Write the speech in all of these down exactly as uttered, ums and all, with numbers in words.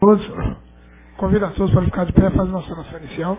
Todos, convido a todos para ficar de pé e fazer nossa oração inicial.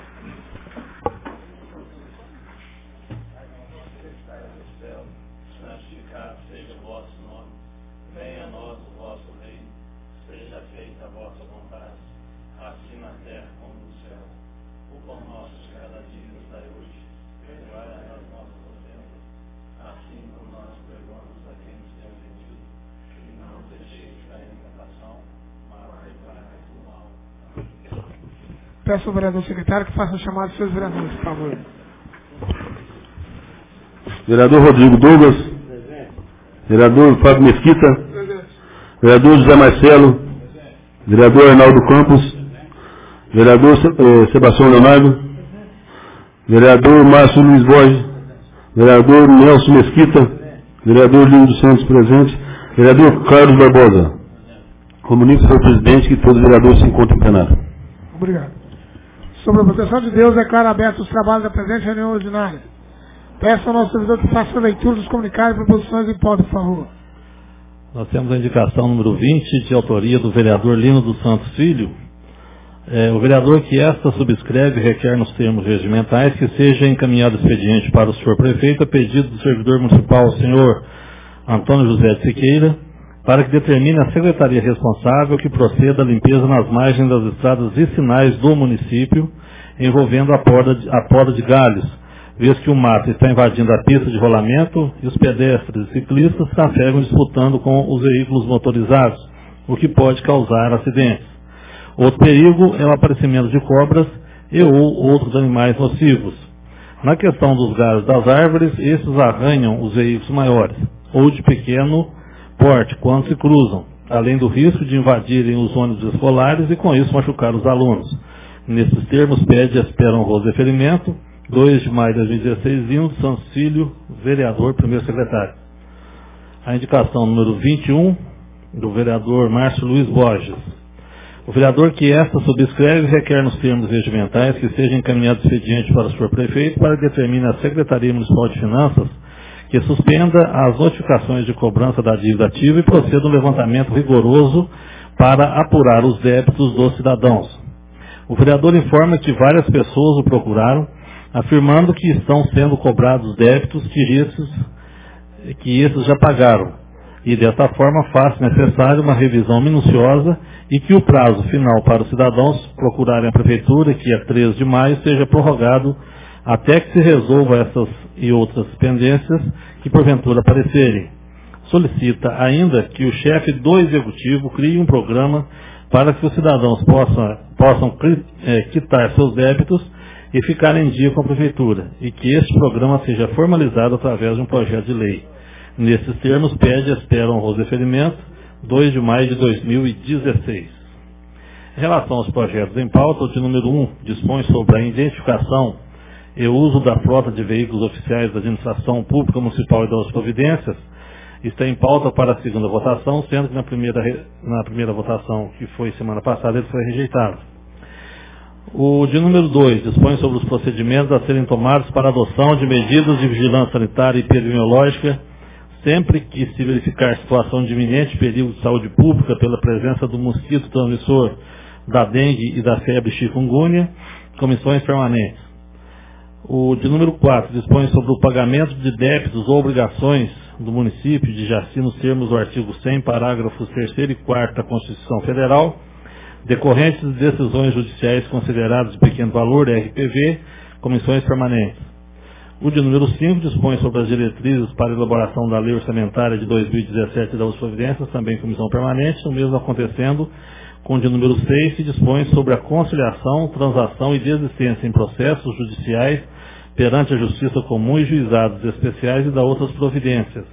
Santificado seja o vosso nome, venha a nós o vosso reino, seja feita a vossa vontade, assim na terra como no céu. O pão nosso de cada dia nos dai hoje, perdoai as nossas ofensas, assim como nós perdoamos a quem nos tem ofendido, e não nos deixeis cair em tentação, mas livrai-nos do mal. Peço ao vereador secretário que faça o chamado de seus vereadores, por favor. Vereador Rodrigo Douglas. Presente. Vereador Fábio Mesquita. Presente. Vereador José Marcelo. Presente. Vereador Arnaldo Campos. Presente. Vereador eh, Sebastião Leonardo. Presente. Vereador Márcio Luiz Borges. Vereador Nelson Mesquita. Presente. Vereador Lino dos Santos presente. Vereador Carlos Barbosa. Comunico ao senhor presidente que todos os vereadores se encontram em plenário. Obrigado. Sobre a proteção de Deus, declaro abertos os trabalhos da presente reunião ordinária. Peço ao nosso servidor que faça a leitura dos comunicados e proposições de pauta, por favor. Nós temos a indicação número vinte, de autoria do vereador Lino dos Santos Filho. É, o vereador que esta subscreve requer nos termos regimentais que seja encaminhado expediente para o senhor prefeito a pedido do servidor municipal, o senhor Antônio José de Siqueira, para que determine a secretaria responsável que proceda à limpeza nas margens das estradas vicinais do município, envolvendo a poda de, a poda de galhos, visto que o mato está invadindo a pista de rolamento e os pedestres e ciclistas trafegam disputando com os veículos motorizados, o que pode causar acidentes. Outro perigo é o aparecimento de cobras e ou outros animais nocivos. Na questão dos galhos das árvores, esses arranham os veículos maiores, ou de pequeno porte, quando se cruzam, além do risco de invadirem os ônibus escolares e com isso machucar os alunos. Nesses termos, pede e espera honroso deferimento, dois de maio de dois mil e dezesseis, Lino dos Santos Filho, vereador, primeiro secretário. A indicação número vinte e um, do vereador Márcio Luiz Borges. O vereador que esta subscreve requer nos termos regimentais que seja encaminhado expediente para o senhor prefeito para que determine a Secretaria Municipal de Finanças que suspenda as notificações de cobrança da dívida ativa e proceda um levantamento rigoroso para apurar os débitos dos cidadãos. O vereador informa que várias pessoas o procuraram, afirmando que estão sendo cobrados débitos que esses, que esses já pagaram, e desta forma faz necessário uma revisão minuciosa e que o prazo final para os cidadãos procurarem a Prefeitura, que é treze de maio, seja prorrogado até que se resolva essas e outras pendências que porventura aparecerem. Solicita ainda que o chefe do Executivo crie um programa para que os cidadãos possam, possam é, quitar seus débitos e ficar em dia com a Prefeitura, e que este programa seja formalizado através de um projeto de lei. Nesses termos, pede e espera honroso deferimento, dois de maio de dois mil e dezesseis. Em relação aos projetos em pauta, o de número um dispõe sobre a identificação e uso da frota de veículos oficiais da Administração Pública Municipal e das Providências. Está em pauta para a segunda votação, sendo que na primeira, na primeira votação, que foi semana passada, ele foi rejeitado. O de número dois dispõe sobre os procedimentos a serem tomados para a adoção de medidas de vigilância sanitária e epidemiológica, sempre que se verificar situação de iminente perigo de saúde pública pela presença do mosquito transmissor da dengue e da febre chikungunya, comissões permanentes. O de número quatro dispõe sobre o pagamento de débitos ou obrigações do município de Jaci nos termos do artigo cem, parágrafos terceiro e quarto da Constituição Federal, decorrentes de decisões judiciais consideradas de pequeno valor, R P V, comissões permanentes. O de número cinco dispõe sobre as diretrizes para a elaboração da Lei Orçamentária de dois mil e dezessete das Providências, também comissão permanente, o mesmo acontecendo com o de número seis, que dispõe sobre a conciliação, transação e desistência em processos judiciais perante a Justiça Comum e juizados especiais e da outras providências.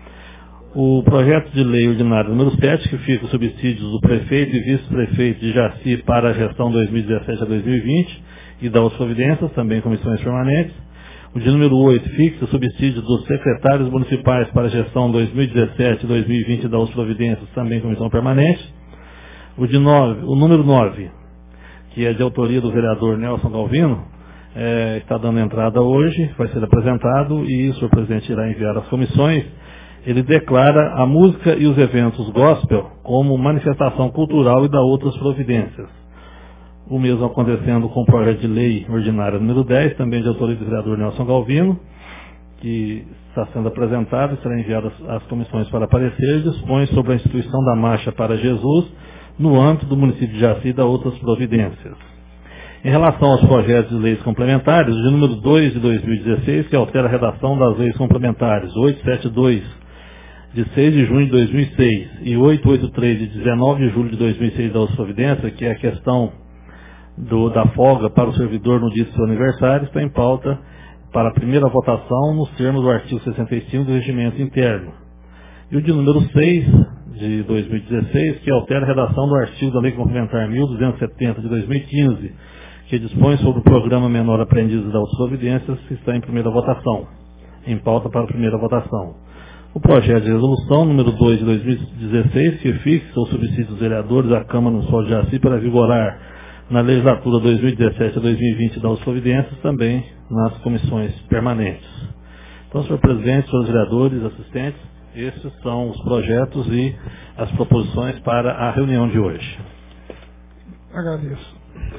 O projeto de lei ordinário número sete, que fica os subsídios do prefeito e vice-prefeito de Jaci para a gestão dois mil e dezessete a dois mil e vinte e da outras providências, também comissões permanentes. O de número oito, fixa o subsídio dos secretários municipais para a gestão dois mil e dezessete a dois mil e vinte e da outras providências, também comissão permanente. O, de nove, o número nove, que é de autoria do vereador Nelson Galvino, é, está dando entrada hoje, vai ser apresentado e o senhor presidente irá enviar às comissões. Ele declara a música e os eventos gospel como manifestação cultural e dá outras providências. O mesmo acontecendo com o projeto de lei ordinária número dez, também de autoria do vereador Nelson Galvino, que está sendo apresentado e será enviado às comissões para parecer, e dispõe sobre a instituição da Marcha para Jesus no âmbito do município de Jaci e dá outras providências. Em relação aos projetos de leis complementares, o de número dois de dois mil e dezesseis, que altera a redação das leis complementares oitocentos e setenta e dois, de seis de junho de dois mil e seis, e oitocentos e oitenta e três, de dezenove de julho de dois mil e seis, da outra providência, que é a questão do, da folga para o servidor no dia do seu aniversário, está em pauta para a primeira votação nos termos do artigo sessenta e cinco do Regimento Interno. E o de número seis, de dois mil e dezesseis, que altera a redação do artigo da Lei Complementar mil duzentos e setenta, de dois mil e quinze, que dispõe sobre o Programa Menor Aprendiz das Outras Providências, que está em primeira votação, em pauta para a primeira votação. O projeto de resolução número dois de dois mil e dezesseis, que fixa os subsídios dos vereadores à Câmara Municipal de Jaci para vigorar na legislatura dois mil e dezessete a dois mil e vinte das providências, também nas comissões permanentes. Então, senhor presidente, senhores vereadores, assistentes, esses são os projetos e as proposições para a reunião de hoje. Agradeço.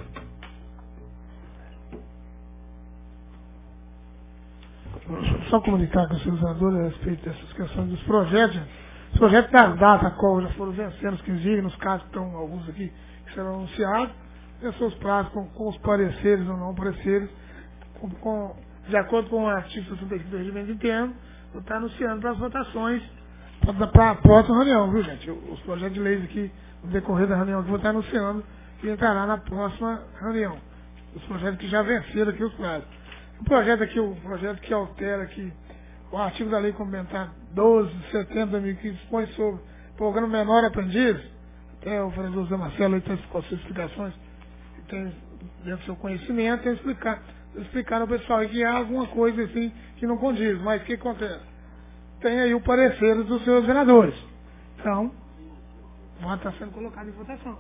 Só comunicar com os seus vereadores a respeito dessas questões dos projetos. Os projetos das datas, a qual já foram vencendo os quinze dias, nos casos que estão alguns aqui que serão anunciados, e os seus prazos com, com os pareceres ou não pareceres, com, com, de acordo com o artigo sessenta e cinco do Regimento Interno, vou estar anunciando para as votações para a próxima reunião, viu, gente? Os projetos de leis aqui, no decorrer da reunião, que vou estar anunciando, que entrará na próxima reunião. Os projetos que já venceram aqui os prazos. O projeto aqui, o projeto que altera aqui o artigo da Lei Complementar doze de setembro de dois mil e quinze, dispõe sobre programa menor aprendiz, até o vereador Zé Marcelo aí tem com as suas explicações, tem dentro do seu conhecimento, tem que explicar, explicar ao pessoal aí que há alguma coisa assim que não condiz, mas o que acontece? Tem aí o parecer dos seus vereadores. Então, vai estar sendo colocado em votação.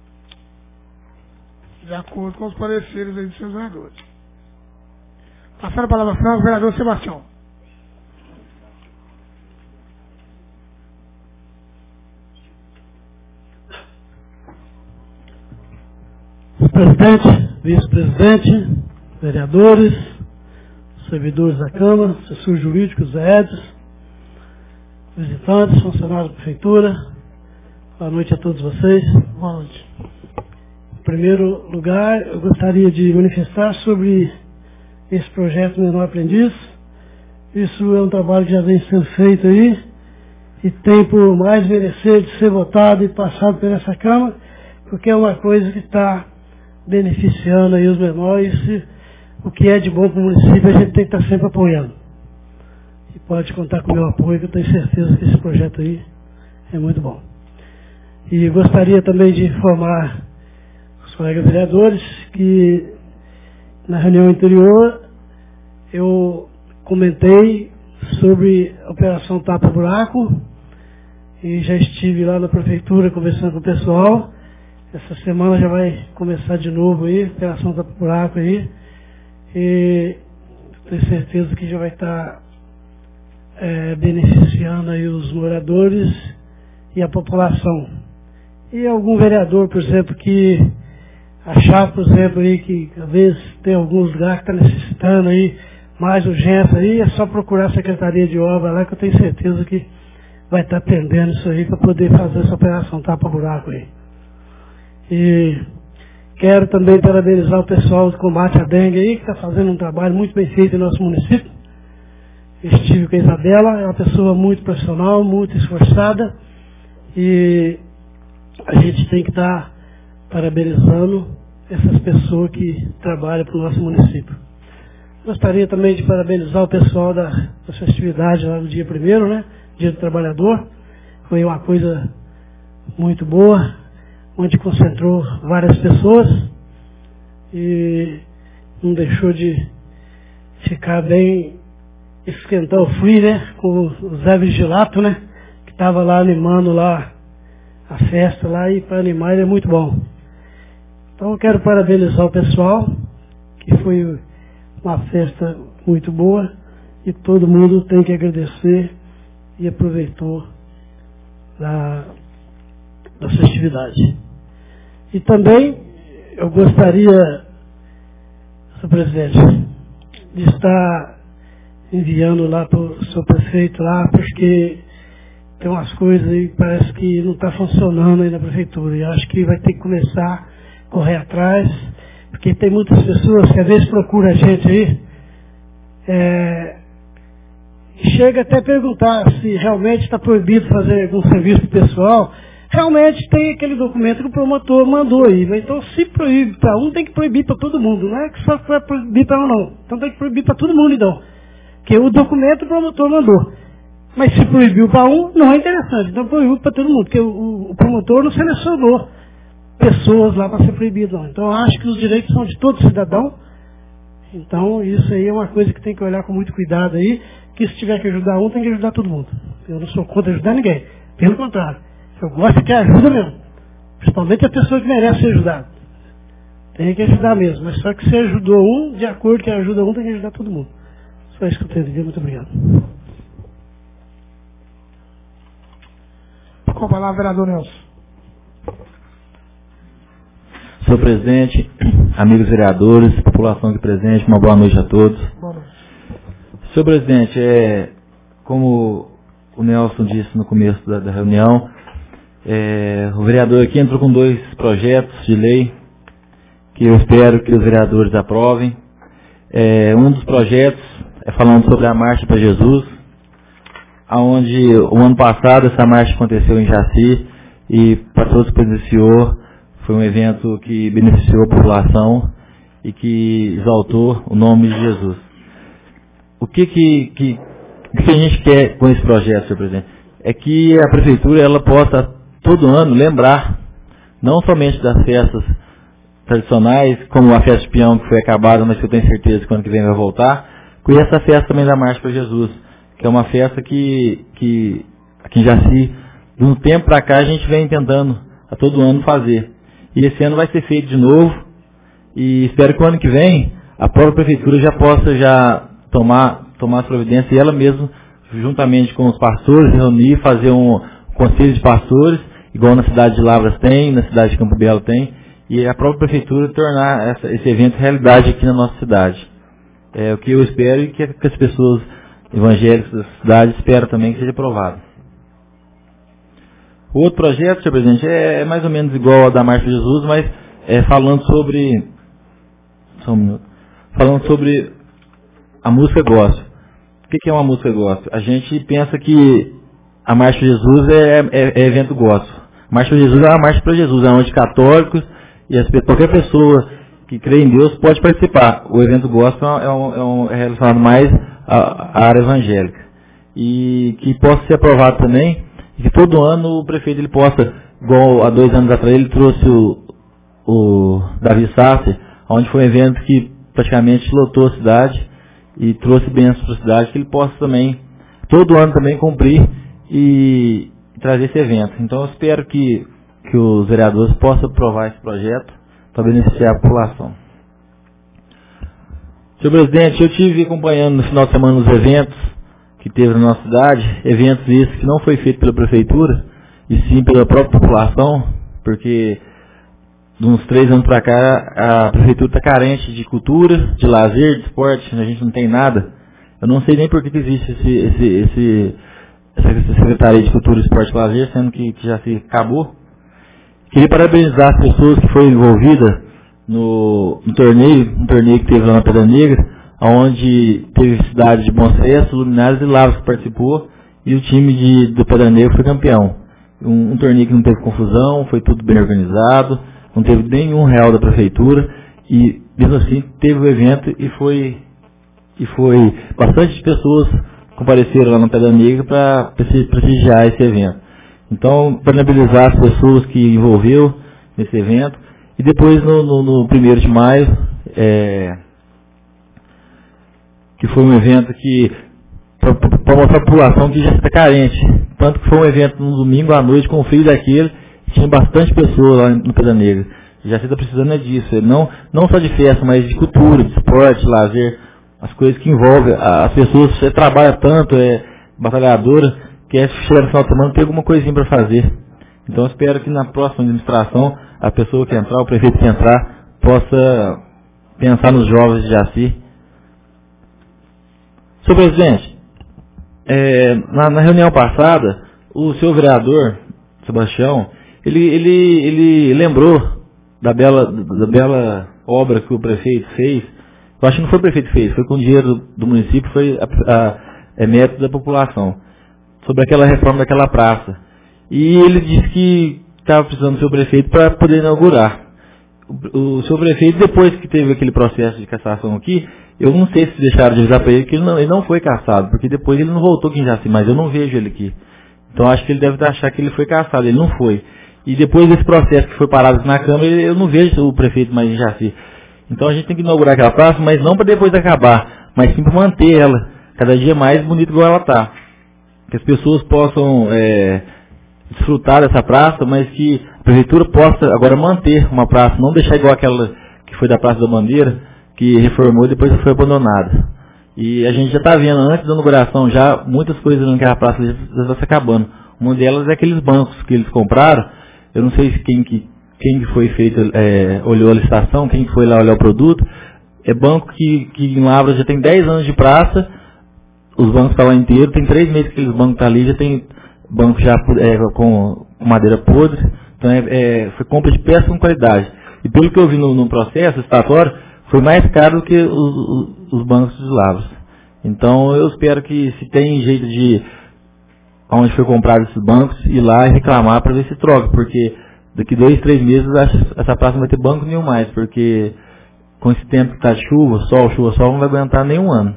De acordo com os pareceres aí dos seus vereadores. Passando a palavra final ao vereador Sebastião. Presidente, vice-presidente, vereadores, servidores da Câmara, assessores jurídicos, Edson, visitantes, funcionários da Prefeitura, boa noite a todos vocês. Boa noite. Em primeiro lugar, eu gostaria de manifestar sobre esse projeto Menor Aprendiz. Isso é um trabalho que já vem sendo feito aí e tem por mais merecer de ser votado e passado por essa Câmara, porque é uma coisa que está beneficiando aí os menores, e o que é de bom para o município a gente tem que estar sempre apoiando. E pode contar com o meu apoio, que eu tenho certeza que esse projeto aí é muito bom. E gostaria também de informar os colegas vereadores que na reunião anterior eu comentei sobre a Operação Tapa Buraco e já estive lá na Prefeitura conversando com o pessoal. Essa semana já vai começar de novo aí, Operação Tapa Buraco aí. E tenho certeza que já vai estar é, beneficiando aí os moradores e a população. E algum vereador, por exemplo, que achar, por exemplo, aí que às vezes tem alguns lugares que está necessitando aí mais urgência aí, é só procurar a Secretaria de Obra lá, que eu tenho certeza que vai estar atendendo isso aí para poder fazer essa operação Tapa Buraco aí. E quero também parabenizar o pessoal do combate à dengue aí, que está fazendo um trabalho muito bem feito no nosso município. Estive com a Isabela, é uma pessoa muito profissional, muito esforçada, e a gente tem que estar parabenizando essas pessoas que trabalham para o nosso município. Gostaria também de parabenizar o pessoal da, da festividade lá no dia primeiro, né? Dia do Trabalhador. Foi uma coisa muito boa, onde concentrou várias pessoas e não deixou de ficar bem, esquentar o frio, né? Com o Zé Vigilato, né? Que estava lá animando lá a festa lá, e para animar ele é muito bom. Então eu quero parabenizar o pessoal, que foi uma festa muito boa, e todo mundo tem que agradecer e aproveitou da, da festividade. E também eu gostaria, senhor presidente, de estar enviando lá para o seu prefeito lá, porque tem umas coisas aí que parece que não está funcionando aí na prefeitura. E acho que vai ter que começar a correr atrás, porque tem muitas pessoas que às vezes procuram a gente aí, é, chega até a perguntar se realmente está proibido fazer algum serviço pessoal. Realmente tem aquele documento que o promotor mandou aí. Então, se proíbe para um, tem que proibir para todo mundo. Não é que só vai proibir para um, não. Então, tem que proibir para todo mundo, então. Porque o documento o promotor mandou. Mas se proibiu para um, não é interessante. Então, proibiu para todo mundo. Porque o, o promotor não selecionou pessoas lá para ser proibido, não. Então, eu acho que os direitos são de todo cidadão. Então, isso aí é uma coisa que tem que olhar com muito cuidado aí. Que se tiver que ajudar um, tem que ajudar todo mundo. Eu não sou contra ajudar ninguém. Pelo contrário. Eu gosto que ajuda mesmo. Principalmente a pessoa que merece ser ajudada. Tem que ajudar mesmo. Mas só que se ajudou um, de acordo que ajuda um, tem que ajudar todo mundo. Só isso que eu tenho a dizer. Muito obrigado. Com a palavra, vereador Nelson. Senhor presidente, amigos vereadores, população aqui presente, uma boa noite a todos. Boa noite. Senhor presidente, é, como o Nelson disse no começo da, da reunião, É, o vereador aqui entrou com dois projetos de lei que eu espero que os vereadores aprovem. É, um dos projetos é falando sobre a Marcha para Jesus, onde o ano passado essa marcha aconteceu em Jaci e para todos que presenciou, foi um evento que beneficiou a população e que exaltou o nome de Jesus. O que, que, que, que a gente quer com esse projeto, senhor presidente? É que a prefeitura ela possa todo ano lembrar, não somente das festas tradicionais, como a festa de peão que foi acabada, mas que eu tenho certeza que ano que vem vai voltar, com essa festa também da Marcha para Jesus, que é uma festa que, que aqui em Jaci, de um tempo para cá, a gente vem tentando a todo ano fazer. E esse ano vai ser feito de novo, e espero que o ano que vem a própria prefeitura já possa já tomar, tomar as providências, e ela mesma, juntamente com os pastores, reunir, fazer um conselho de pastores, igual na cidade de Lavras tem, na cidade de Campo Belo tem, e a própria prefeitura tornar essa, esse evento realidade aqui na nossa cidade. É o que eu espero e que, que as pessoas evangélicas da cidade esperam também que seja aprovado. O outro projeto, senhor presidente, é, é mais ou menos igual ao da Marcha de Jesus, mas é falando sobre só um minuto, falando sobre a música gospel. O que, que é uma música gospel? A gente pensa que a Marcha de Jesus é, é, é evento gospel. A Marcha de Jesus é uma marcha para Jesus, é onde católicos e as, qualquer pessoa que crê em Deus pode participar. O evento gospel é, um, é, um, é relacionado mais à, à área evangélica. E que possa ser aprovado também, e que todo ano o prefeito ele possa, igual há dois anos atrás, ele trouxe o, o Davi Sasser, onde foi um evento que praticamente lotou a cidade e trouxe bênçãos para a cidade, que ele possa também, todo ano também cumprir e trazer esse evento. Então eu espero que, que os vereadores possam aprovar esse projeto para beneficiar a população. Senhor presidente, eu estive acompanhando no final de semana os eventos que teve na nossa cidade, eventos esses que não foi feito pela prefeitura, e sim pela própria população, porque de uns três anos para cá a prefeitura está carente de cultura, de lazer, de esporte, a gente não tem nada. Eu não sei nem por que, que existe esse, esse, esse, essa Secretaria de Cultura, Esporte e Lazer, sendo que, que já se acabou. Queria parabenizar as pessoas que foram envolvidas no, no torneio, um torneio que teve lá na Pedra Negra, onde teve cidade de Bom Sucesso, Luminárias e Lavras que participou, e o time de, do Pedra Negra foi campeão. Um, um torneio que não teve confusão, foi tudo bem organizado, não teve nenhum real da prefeitura, e mesmo assim teve o evento e foi, e foi bastante pessoas compareceram lá na Pedra Negra para prestigiar esse evento. Então, parabenizar as pessoas que envolveu nesse evento, e depois no, no, no primeiro de maio, é, que foi um evento que, para mostrar a população que já está carente, tanto que foi um evento no domingo à noite, com o frio daquele, tinha bastante pessoas lá no Pedra Negra. Já você está precisando é disso, não, não só de festa, mas de cultura, de esporte, lazer, as coisas que envolvem, as pessoas, você trabalha tanto, é batalhadora, que esse chegar no final de semana tem alguma coisinha para fazer. Então eu espero que na próxima administração, a pessoa que entrar, o prefeito que entrar, possa pensar nos jovens de Jaci. Senhor presidente, é, na, na reunião passada, o senhor vereador, Sebastião, ele, ele, ele lembrou da bela, da bela obra que o prefeito fez. Eu acho que não foi o prefeito que fez, foi com o dinheiro do, do município, foi a, a, é mérito da população, sobre aquela reforma daquela praça. E ele disse que estava precisando do seu prefeito para poder inaugurar. O, o seu prefeito, depois que teve aquele processo de cassação aqui, eu não sei se deixaram de avisar para ele que ele não, ele não foi cassado, porque depois ele não voltou aqui em Jaci, mas eu não vejo ele aqui. Então acho que ele deve achar que ele foi cassado, ele não foi. E depois desse processo que foi parado aqui na Câmara, eu não vejo o prefeito mais em Jaci. Então a gente tem que inaugurar aquela praça, mas não para depois acabar, mas sim para manter ela cada dia mais bonita igual ela está. Que as pessoas possam é, desfrutar dessa praça, mas que a prefeitura possa agora manter uma praça, não deixar igual aquela que foi da Praça da Bandeira, que reformou e depois foi abandonada. E a gente já está vendo, antes da inauguração, já muitas coisas naquela praça já está se acabando. Uma delas é aqueles bancos que eles compraram, eu não sei se quem que, quem que foi feito, é, olhou a licitação, quem foi lá olhar o produto, é banco que, que em Lavras já tem dez anos de praça, os bancos estão lá inteiros, tem três meses que aqueles bancos estão ali, já tem banco já é, com madeira podre, então é, é, foi compra de péssima qualidade. E pelo que eu vi no, no processo estatório, foi mais caro do que os, os, os bancos de Lavras. Então eu espero que se tem jeito de, onde foi comprado esses bancos, ir lá e reclamar para ver se troca, porque daqui dois, três meses acho, essa praça não vai ter banco nenhum mais, porque com esse tempo que está de chuva, sol, chuva, sol, não vai aguentar nenhum ano.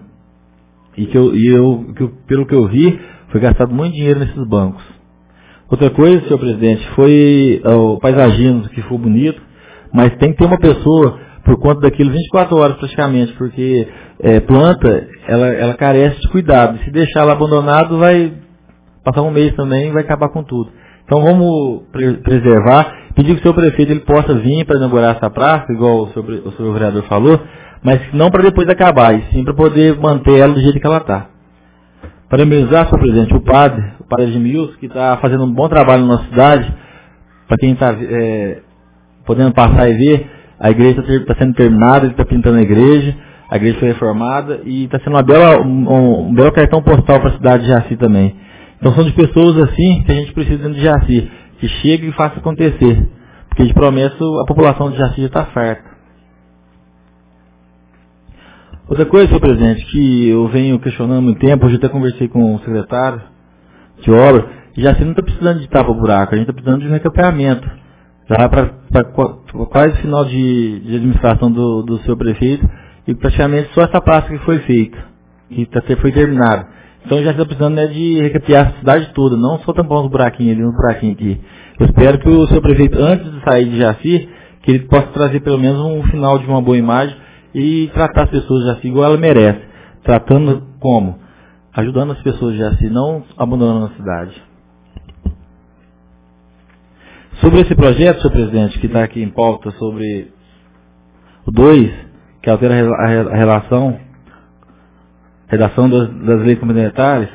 E, que eu, e eu, que eu, pelo que eu vi, foi gastado muito dinheiro nesses bancos. Outra coisa, senhor presidente, foi o paisagismo, que foi bonito, mas tem que ter uma pessoa por conta daquilo vinte e quatro horas praticamente, porque é, planta, ela, ela carece de cuidado. Se deixar ela abandonado, vai passar um mês também e vai acabar com tudo. Então vamos pre preservar, pedir que o seu prefeito ele possa vir para inaugurar essa praça, igual o seu, o seu vereador falou, mas não para depois acabar, e sim para poder manter ela do jeito que ela está. Parabenizar, senhor presidente, o padre, o padre Edmilson, que está fazendo um bom trabalho na nossa cidade, para quem está é, podendo passar e ver, a igreja está sendo terminada, ele está pintando a igreja, a igreja foi reformada e está sendo uma bela, um, um belo cartão postal para a cidade de Jaci também. Então são de pessoas assim que a gente precisa dentro de Jaci, que chegue e faça acontecer, porque de promessa a população de Jaci já está farta. Outra coisa, senhor presidente, que eu venho questionando há muito tempo, hoje eu até conversei com o secretário de obra, e Jaci não está precisando de tapa buraco, a gente está precisando de um recapeamento. Já para quase final de, de administração do, do seu prefeito, e praticamente só essa praça que foi feita, que tá, foi terminada. Então já está precisando né, de recapear a cidade toda, não só tampar uns buraquinhos ali, uns buraquinhos aqui. Eu espero que o seu prefeito, antes de sair de Jaci, que ele possa trazer pelo menos um final de uma boa imagem e tratar as pessoas de Jaci igual ela merece. Tratando como? Ajudando as pessoas de Jaci, não abandonando a cidade. Sobre esse projeto, senhor presidente, que está aqui em pauta, sobre o dois, que altera a relação, a redação das, das leis complementares,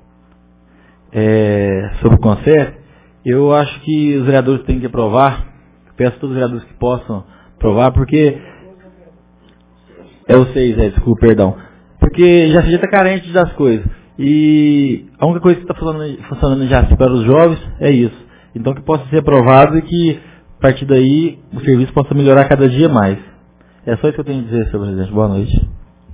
é, sobre o Conselho, eu acho que os vereadores têm que aprovar, peço a todos os vereadores que possam aprovar, porque, é o seis, é, desculpa, perdão, porque já está carente das coisas, e a única coisa que está funcionando, funcionando já para os jovens é isso. Então que possa ser aprovado e que, a partir daí, o serviço possa melhorar cada dia mais. É só isso que eu tenho a dizer, senhor presidente. Boa noite.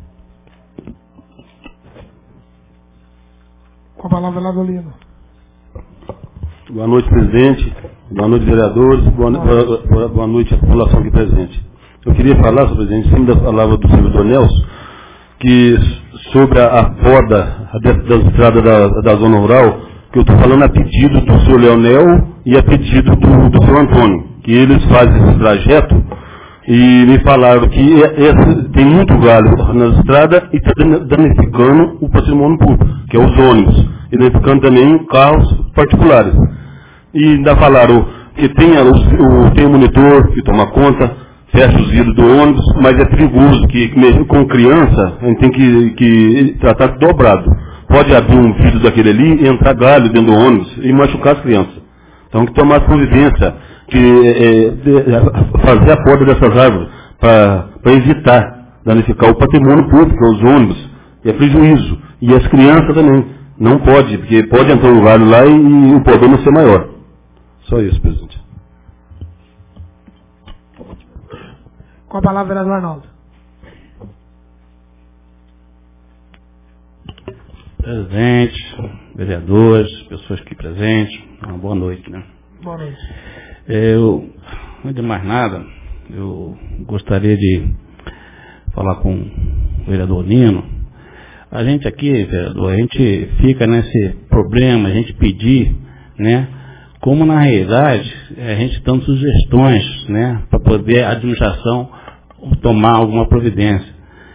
Com a palavra lá do Lino. Boa noite, presidente. Boa noite, vereadores. Boa, boa, boa noite à população aqui presente. Eu queria falar, senhor presidente, em cima da palavra do servidor Nelson, que sobre a, a poda da estrada da, da zona rural, que eu estou falando a pedido do senhor Leonel e a pedido do, do senhor Antônio, que eles fazem esse trajeto e me falaram que esse, tem muito galho na estrada e está danificando o patrimônio público, que é os ônibus, e danificando também carros particulares. E ainda falaram que tem o, tem o monitor que toma conta, fecha os vidros do ônibus, mas é perigoso, que mesmo com criança a gente tem que, que tratar dobrado. pode abrir um vidro daquele ali e entrar galho dentro do ônibus e machucar as crianças. Então, que tomar providência de, é, de fazer a poda dessas árvores para evitar danificar o patrimônio público, os ônibus, e é prejuízo. E as crianças também. Não pode, porque pode entrar um galho lá e, e o problema ser maior. Só isso, presidente. Com a palavra, vereador Arnaldo. Presidente, vereadores, pessoas aqui presentes, uma boa noite, né? Boa noite. Eu, antes de mais nada, eu gostaria de falar com o vereador Nino. A gente aqui, vereador, a gente fica nesse problema, a gente pedir, né? Como na realidade, a gente dando sugestões, né? Para poder a administração tomar alguma providência.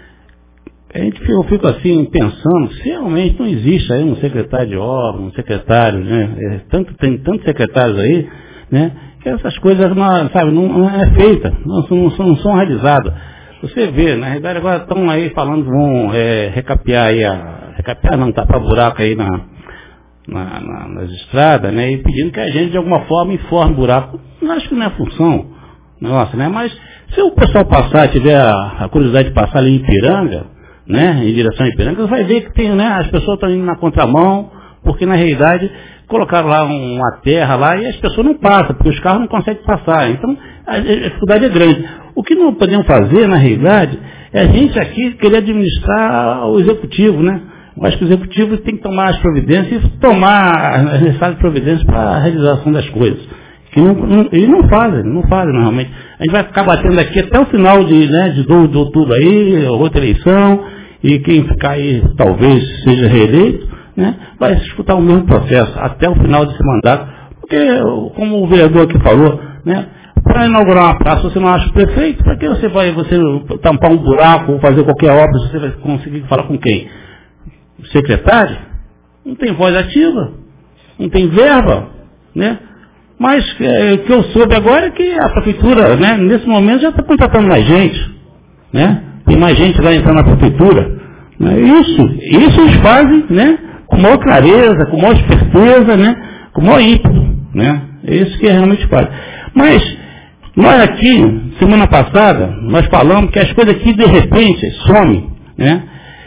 A gente fica, eu fico assim, pensando, se realmente não existe aí um secretário de obra, um secretário, né? É, tanto, tem tantos secretários aí, né? Que essas coisas não, sabe, não, não é feita, não, não, são, não são realizadas. Você vê, na realidade agora estão aí falando que vão é, recapear aí, a, recapear não, tapar buraco aí na, na, na, nas estradas, né? E pedindo que a gente de alguma forma informe o buraco. Eu acho que não é função nossa, né? Mas se o pessoal passar, tiver a, a curiosidade de passar ali em Ipiranga, né? Em direção a Ipiranga, você vai ver que tem, né? As pessoas estão indo na contramão, porque na realidade colocaram lá uma terra lá e as pessoas não passam, porque os carros não conseguem passar. Então, a dificuldade é grande. O que não podemos fazer, na realidade, é a gente aqui querer administrar o executivo, né? Eu acho que o executivo tem que tomar as providências e tomar as necessárias providências para a realização das coisas. Que não, não, eles não fazem, não fazem normalmente. A gente vai ficar batendo aqui até o final de, né, de outubro aí, outra eleição, e quem ficar aí talvez seja reeleito, né, vai escutar o mesmo processo até o final desse mandato, porque, como o vereador aqui falou, né, para inaugurar uma praça você não acha o prefeito, para que você vai você tampar um buraco ou fazer qualquer obra, você vai conseguir falar com quem? O secretário? Não tem voz ativa, não tem verba, né? Mas é, o que eu soube agora é que a prefeitura, né, nesse momento já está contratando mais gente, né? Tem mais gente lá entrando na prefeitura. Né? Isso, isso eles fazem, né, com maior clareza, com maior esperteza, né, com maior ímpeto, né? É isso que realmente faz. Mas nós aqui, semana passada, nós falamos que as coisas aqui de repente somem, né?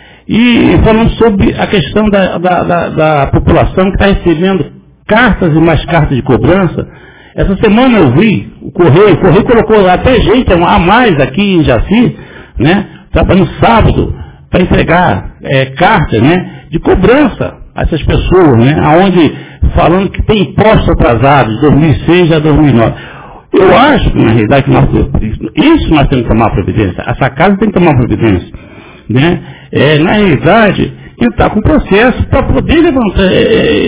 E falamos sobre a questão da, da, da, da população que está recebendo cartas e mais cartas de cobrança. Essa semana eu vi o Correio, o Correio colocou até gente a mais aqui em Jaci, né? Trabalhando sábado para entregar é, cartas, né, de cobrança a essas pessoas, né? Aonde falando que tem impostos atrasados de dois mil e seis a dois mil e nove. Eu acho que na realidade que nós, isso nós temos que tomar providência. Essa casa tem que tomar providência, né? É, na realidade, ele está com processo para poder levantar, é,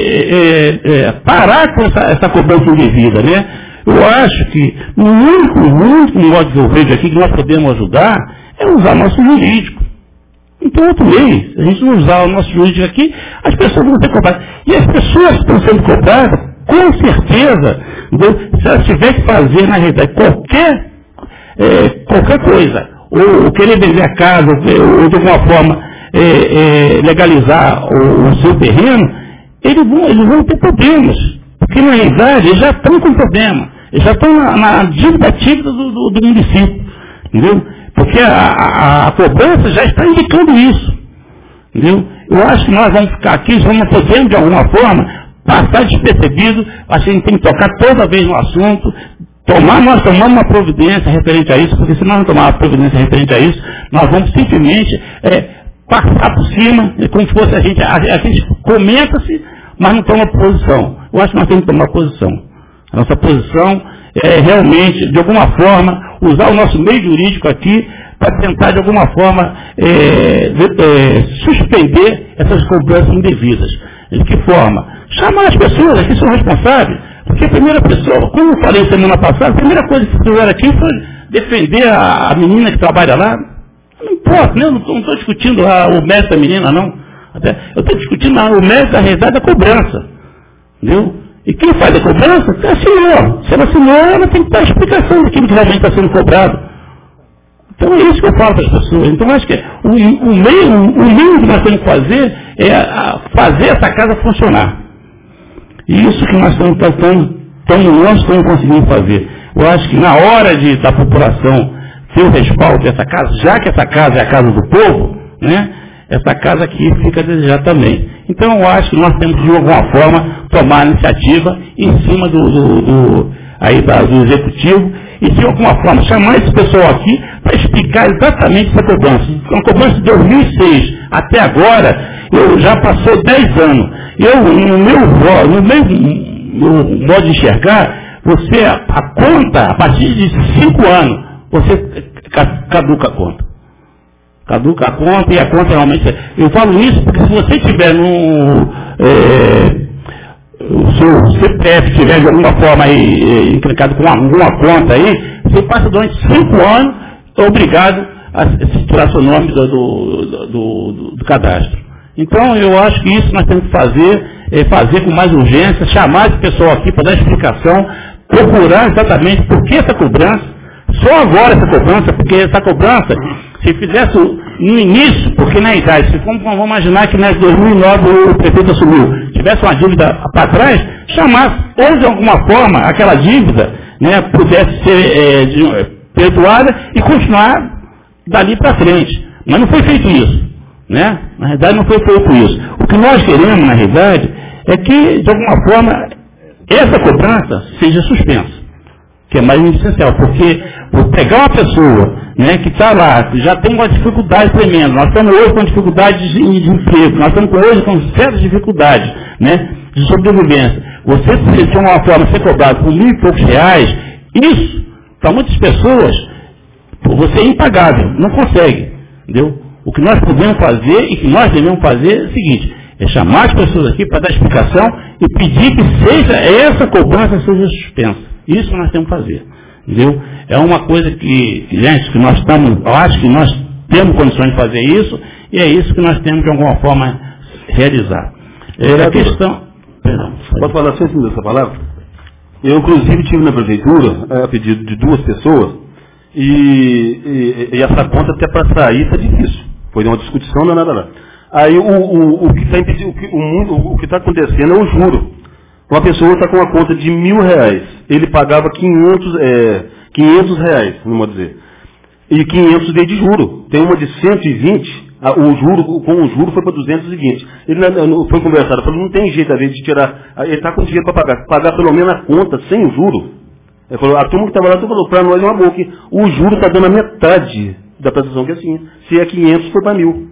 é, é, parar com essa, essa cobrança indevida, né? Eu acho que o único, o único modo que eu vejo aqui que nós podemos ajudar é usar nosso jurídico. Então, outro meio, se a gente não usar o nosso jurídico aqui, as pessoas vão ser cobradas. E as pessoas que estão sendo cobradas, com certeza, se elas tiverem que fazer, na realidade, qualquer, é, qualquer coisa, ou, ou querer vender a casa, ou, ou de alguma forma é, é, legalizar o, o seu terreno, eles vão, eles vão ter problemas. Porque, na realidade, eles já estão com problema. Eles já estão na, na dívida ativa do, do, do município. Entendeu? Porque a, a, a cobrança já está indicando isso. Entendeu? Eu acho que nós vamos ficar aqui, vamos podendo, de alguma forma, passar despercebido. Acho que a gente tem que tocar toda vez no assunto, tomar, nós tomamos uma providência referente a isso, porque se nós não tomarmos uma providência referente a isso, nós vamos simplesmente é, passar por cima, como se fosse a gente, a, a gente comenta-se, mas não toma posição. Eu acho que nós temos que tomar posição. A nossa posição é realmente, de alguma forma, usar o nosso meio jurídico aqui para tentar, de alguma forma, é, de, é, suspender essas cobranças indevidas. De que forma? Chamar as pessoas que são responsáveis. Porque a primeira pessoa, como eu falei semana passada, a primeira coisa que fizeram aqui foi defender a, a menina que trabalha lá. Não importa, né? Eu não estou discutindo a, o mérito da menina, não. Até, eu estou discutindo a, o mérito da realidade da cobrança. Entendeu? E quem faz a cobrança, assinou. Se ela assinou, ela tem que dar explicação daquilo que realmente está sendo cobrado. Então é isso que eu falo para as pessoas. Então acho que o, o, meio, o mínimo que nós temos que fazer é a, fazer essa casa funcionar. E isso que nós estamos tentando, nós estamos conseguindo fazer. Eu acho que na hora de, da população ter o respaldo dessa casa, já que essa casa é a casa do povo, né, essa casa aqui fica a desejar também. Então eu acho que nós temos de alguma forma tomar a iniciativa em cima do, do, do, aí, da, do executivo e de alguma forma chamar esse pessoal aqui para explicar exatamente essa cobrança. Uma cobrança de dois mil e seis até agora, eu já passou dez anos. Eu, no meu, no meu, meu modo de enxergar, você, a, a conta, a partir de cinco anos, você caduca a conta. Caduca a conta e a conta realmente... Eu falo isso porque se você tiver no... É, o seu C P F tiver de alguma forma aí, encrencado com alguma conta aí, você passa durante cinco anos obrigado a se tirar seu nome do, do, do, do, do cadastro. Então eu acho que isso nós temos que fazer, é fazer com mais urgência, chamar esse pessoal aqui para dar explicação, procurar exatamente por que essa cobrança, só agora essa cobrança, porque essa cobrança, se fizesse no início, porque na idade, se vamos, vamos imaginar que em dois mil e nove o prefeito assumiu, tivesse uma dívida para trás, chamasse, ou de alguma forma, aquela dívida, né, pudesse ser é, de, perdoada e continuar dali para frente. Mas não foi feito isso, né? Na realidade não foi feito isso. O que nós queremos, na realidade, é que, de alguma forma, essa cobrança seja suspensa, que é mais essencial, porque por pegar uma pessoa, né, que está lá, que já tem uma dificuldade tremenda, nós estamos hoje com dificuldades de, de emprego, nós estamos hoje com certas dificuldades, né, de sobrevivência. Você, de uma forma, ser cobrado por mil e poucos reais, isso, para muitas pessoas, você é impagável, não consegue, entendeu? O que nós podemos fazer e que nós devemos fazer é o seguinte, é chamar as pessoas aqui para dar explicação e pedir que seja essa cobrança seja suspensa. Isso nós temos que fazer, entendeu? É uma coisa que, gente, que nós estamos, eu acho que nós temos condições de fazer isso e é isso que nós temos de alguma forma realizar. É a questão... Perdão. Posso falar só em cima dessa palavra? Eu, inclusive, estive na prefeitura, a pedido de duas pessoas, e, e, e essa conta até para sair está difícil. Foi uma discussão, não é nada lá. Aí o, o, o que está o que, o mundo, o que está acontecendo é o juro. Uma pessoa está com uma conta de mil reais, ele pagava quinhentos, é, quinhentos reais, vamos dizer. E quinhentos veio de juro. Tem uma de cento e vinte, a, o juro, com o juro foi para duzentos e vinte. Ele não, foi conversado, falou, não tem jeito a vez de tirar, ele está com dinheiro para pagar, pagar pelo menos a conta sem o juro. Ele falou, a turma que estava lá falou, para nós é uma boa, que o juro está dando a metade da prestação que é assim. Se é quinhentos, foi para mil.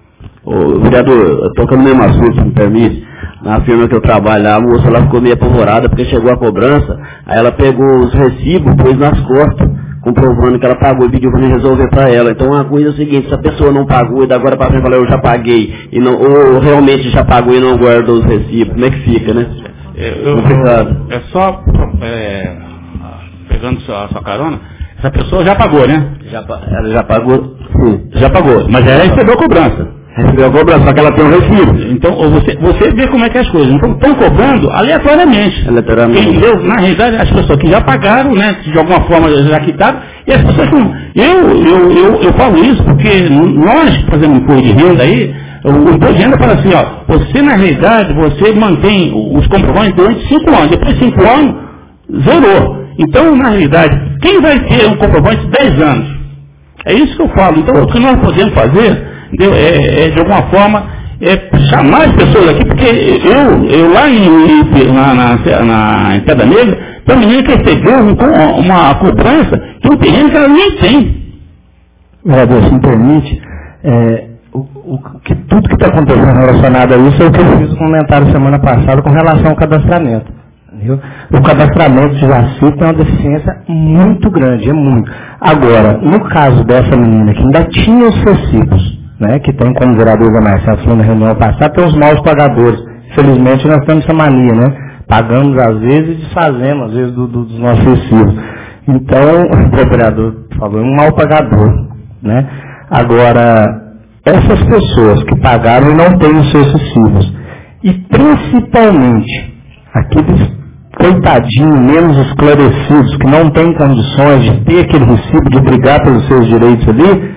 Ô, vereador, tocando no mesmo assunto, se me permite, na firma que eu trabalho lá, a moça lá ficou meio apavorada porque chegou a cobrança, aí ela pegou os recibos, pôs nas costas, comprovando que ela pagou e pediu para mim resolver para ela. Então a coisa é o seguinte, se a pessoa não pagou e da agora para frente fala, eu já paguei, e não, ou realmente já pagou e não guardou os recibos, como é que fica, né? Eu, eu, é só, é, pegando a sua carona, essa pessoa já pagou, né? Já, ela já pagou, sim. Já pagou, mas ela recebeu a cobrança. Recebeu a cobrança, só que ela tem um recibo. Então, você, você vê como é que é as coisas. Então, estão cobrando aleatoriamente. Aleatoriamente. Entendeu? Na realidade, as pessoas que já pagaram, né, de alguma forma já quitaram, e as pessoas que não. Eu, eu, eu, eu falo isso porque nós que fazemos imposto de renda aí, o imposto de renda fala assim, ó, você na realidade, você mantém os comprovantes durante cinco anos. Depois de cinco anos, zerou. Então, na realidade, quem vai ter um comprovante de dez anos? É isso que eu falo. Então, o que nós podemos fazer... É, é, de alguma forma, é chamar as pessoas aqui, porque eu, eu lá em, na, na, na, em Pedra Negra, tem uma menina que recebeu uma, uma cobrança de um terreno que ela nem tem. Vereador, se me permite, é, o, o, que, tudo que está acontecendo relacionado a isso é o que eu fiz o comentário semana passada com relação ao cadastramento. Entendeu? O cadastramento de Jaci tem uma deficiência muito grande, é muito. Agora, no caso dessa menina que ainda tinha os recibos, né, que tem, como o vereador Zé Marcelo falou na reunião passada, tem os maus pagadores. Felizmente nós temos essa mania, né? Pagamos às vezes e desfazemos, às vezes, do, do, dos nossos recibos. Então, o vereador falou, é um mau pagador, né? Agora, essas pessoas que pagaram e não têm os seus recibos, e principalmente aqueles coitadinho, menos esclarecidos, que não têm condições de ter aquele recibo, de brigar pelos seus direitos ali,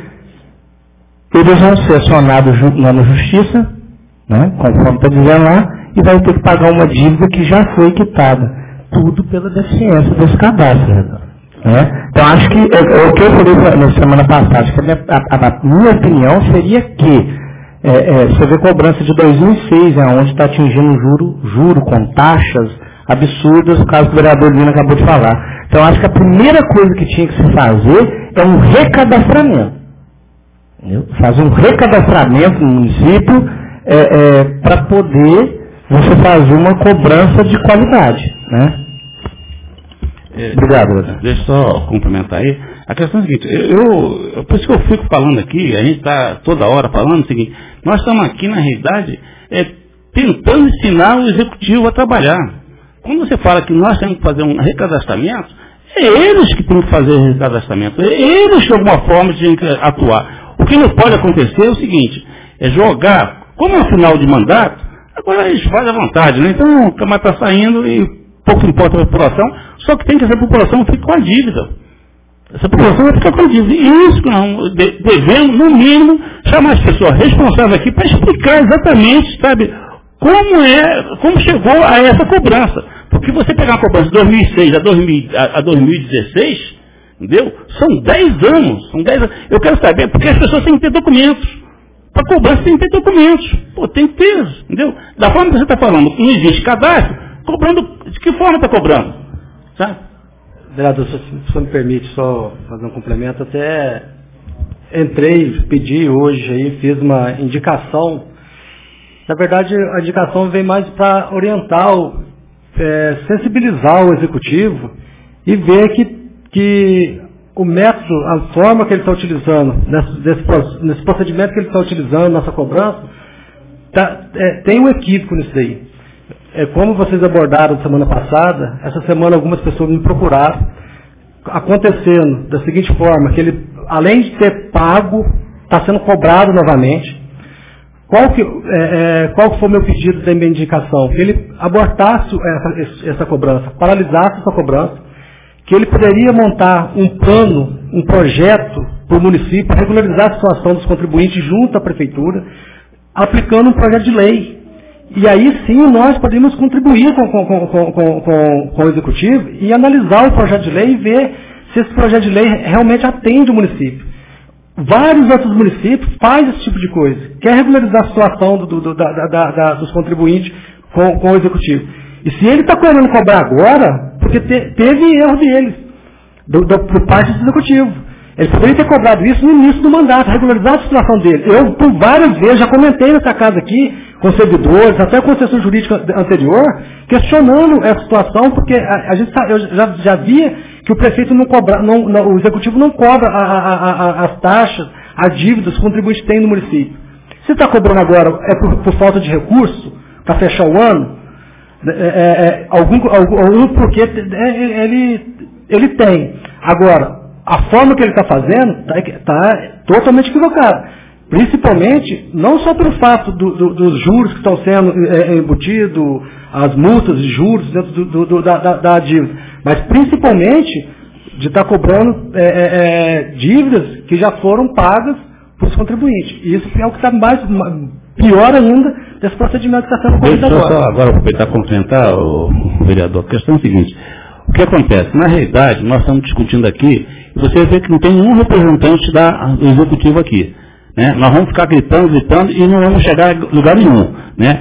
eles vão ser acionados lá na justiça, né, conforme está dizendo lá, e vai ter que pagar uma dívida que já foi quitada. Tudo pela deficiência desse cadastro. Né? Então, acho que é, é o que eu falei na semana passada, acho que a minha, a, a minha opinião seria que é, é, você vê cobrança de dois mil e seis, é, onde está atingindo juro, juro com taxas absurdas, o caso que o vereador Lino acabou de falar. Então, acho que a primeira coisa que tinha que se fazer é um recadastramento. Entendeu? Fazer um recadastramento no município é, é, para poder você fazer uma cobrança de qualidade. Né? É, Obrigado. Deixa eu só complementar aí. A questão é a seguinte, eu, eu, por isso que eu fico falando aqui, a gente está toda hora falando o seguinte, nós estamos aqui, na realidade, é, tentando ensinar o executivo a trabalhar. Quando você fala que nós temos que fazer um recadastramento, é eles que têm que fazer o recadastramento, é eles que de alguma forma têm que atuar. O que não pode acontecer é o seguinte, é jogar, como é o final de mandato, agora eles fazem à vontade, né? Então o camarada está saindo e pouco importa a população, só que tem que essa população fique com a dívida. Essa população vai ficar com a dívida. E isso que nós devemos, no mínimo, chamar as pessoas responsáveis aqui para explicar exatamente, sabe, como é, como chegou a essa cobrança. Porque você pegar uma cobrança de dois mil e seis a, dois mil, a, a dois mil e dezesseis, entendeu? São dez anos. São dez anos. Eu quero saber, porque as pessoas têm que ter documentos. Para cobrança tem que ter documentos. Pô, tem que ter, entendeu? Da forma que você está falando, não existe cadastro, cobrando, de que forma está cobrando? Sabe? Vereador, se você me permite só fazer um complemento, até entrei, pedi hoje aí, fiz uma indicação. Na verdade, a indicação vem mais para orientar, o, é, sensibilizar o executivo e ver que, que o método, a forma que ele está utilizando, nesse, nesse, nesse procedimento que ele está utilizando, nossa cobrança, tá, é, tem um equívoco nisso aí. É, como vocês abordaram semana passada, essa semana algumas pessoas me procuraram, acontecendo da seguinte forma, que ele, além de ter pago, está sendo cobrado novamente. Qual que, é, é, qual que foi o meu pedido da minha indicação? Que ele abortasse essa, essa cobrança, paralisasse essa cobrança, que ele poderia montar um plano, um projeto para o município, para regularizar a situação dos contribuintes junto à prefeitura, aplicando um projeto de lei. E aí sim nós podemos contribuir com, com, com, com, com, com o executivo e analisar o projeto de lei e ver se esse projeto de lei realmente atende o município. Vários outros municípios fazem esse tipo de coisa, quer regularizar a situação do, do, da, da, da, dos contribuintes com, com o executivo. E se ele está querendo cobrar agora, porque te, teve erro deles, do, do, por parte do executivo. Ele poderia ter cobrado isso no início do mandato, regularizar a situação dele. Eu, por várias vezes, já comentei nessa casa aqui, com servidores, até com a assessor jurídica anterior, questionando essa situação, porque a, a gente eu já, já via que o prefeito não cobra, não, não, o executivo não cobra a, a, a, as taxas, as dívidas que os contribuintes têm no município. Se está cobrando agora é por, por falta de recurso, para fechar o ano, é, é, algum, algum porque ele, ele tem. Agora, a forma que ele está fazendo está tá totalmente equivocada. Principalmente, não só pelo fato do, do, dos juros que estão sendo é, embutidos, as multas de juros dentro do, do, da, da, da dívida, mas principalmente de estar tá cobrando é, é, dívidas que já foram pagas para os contribuintes. E isso é o que está mais pior ainda desse procedimento que está sendo cometido agora. Deixa eu só agora aproveitar para complementar, o vereador. A questão é a seguinte. O que acontece? Na realidade, nós estamos discutindo aqui, e você vê que não tem nenhum representante da, do executivo aqui. Né? Nós vamos ficar gritando, gritando, e não vamos chegar a lugar nenhum. Né?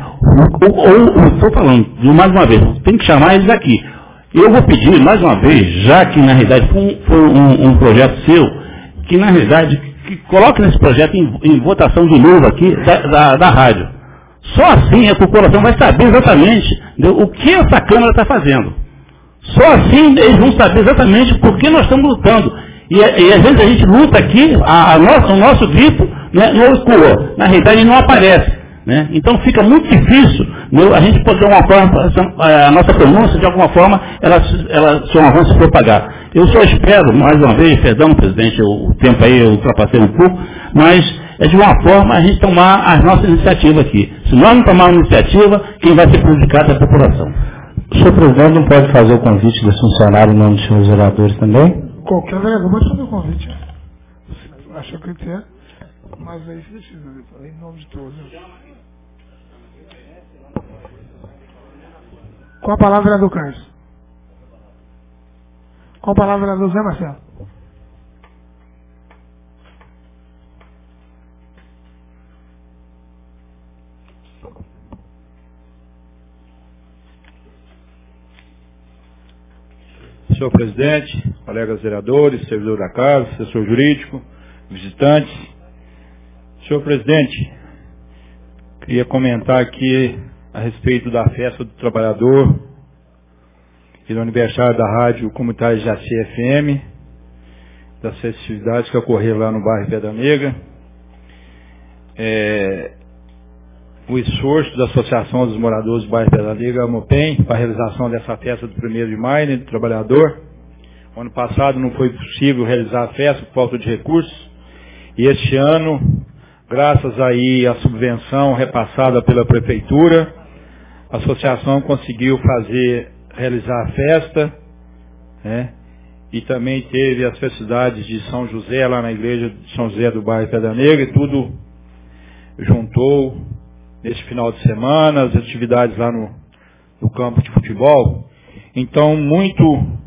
Ou, estou falando, de mais uma vez, tem que chamar eles aqui. Eu vou pedir, mais uma vez, já que na realidade foi um, foi um, um projeto seu, que na realidade, que coloque nesse projeto em, em votação de novo aqui, da, da, da rádio. Só assim a população vai saber exatamente, entendeu, o que essa Câmara está fazendo. Só assim eles vão saber exatamente por que nós estamos lutando. E, e às vezes a gente luta aqui, a, a nossa, o nosso grito, né, não ecoa. Na realidade não aparece. Né? Então fica muito difícil, né, a gente poder, de alguma forma, a nossa pronúncia, de alguma forma, ela, ela se uma se propagar. Eu só espero, mais uma vez, perdão, presidente, o tempo aí eu ultrapassei um pouco, mas é de uma forma a gente tomar as nossas iniciativas aqui. Se nós não tomarmos iniciativa, quem vai ser prejudicado é a população. O senhor presidente não pode fazer o convite desse funcionário em nome dos senhores vereadores também? Qualquer vereador pode fazer o convite. Acho que tem, mas aí precisa, em nome de todos. Com a palavra, vereador Carlos. Com a palavra, vereador Zé Marcelo. Senhor presidente, colegas vereadores, servidor da casa, assessor jurídico, visitantes. Senhor presidente, queria comentar aqui a respeito da festa do trabalhador e do aniversário da rádio comunitária Jaci F M, das festividades que ocorreram lá no bairro Pedra Negra. É, o esforço da Associação dos Moradores do bairro Pedra Negra, a MOPEM, para a realização dessa festa do primeiro de maio, né, do trabalhador. O ano passado não foi possível realizar a festa por falta de recursos. E este ano, graças aí à subvenção repassada pela Prefeitura, a Associação conseguiu fazer, realizar a festa, né, e também teve as festividades de São José, lá na igreja de São José do bairro Pedra Negra, e tudo juntou nesse final de semana, as atividades lá no, no campo de futebol. Então, muito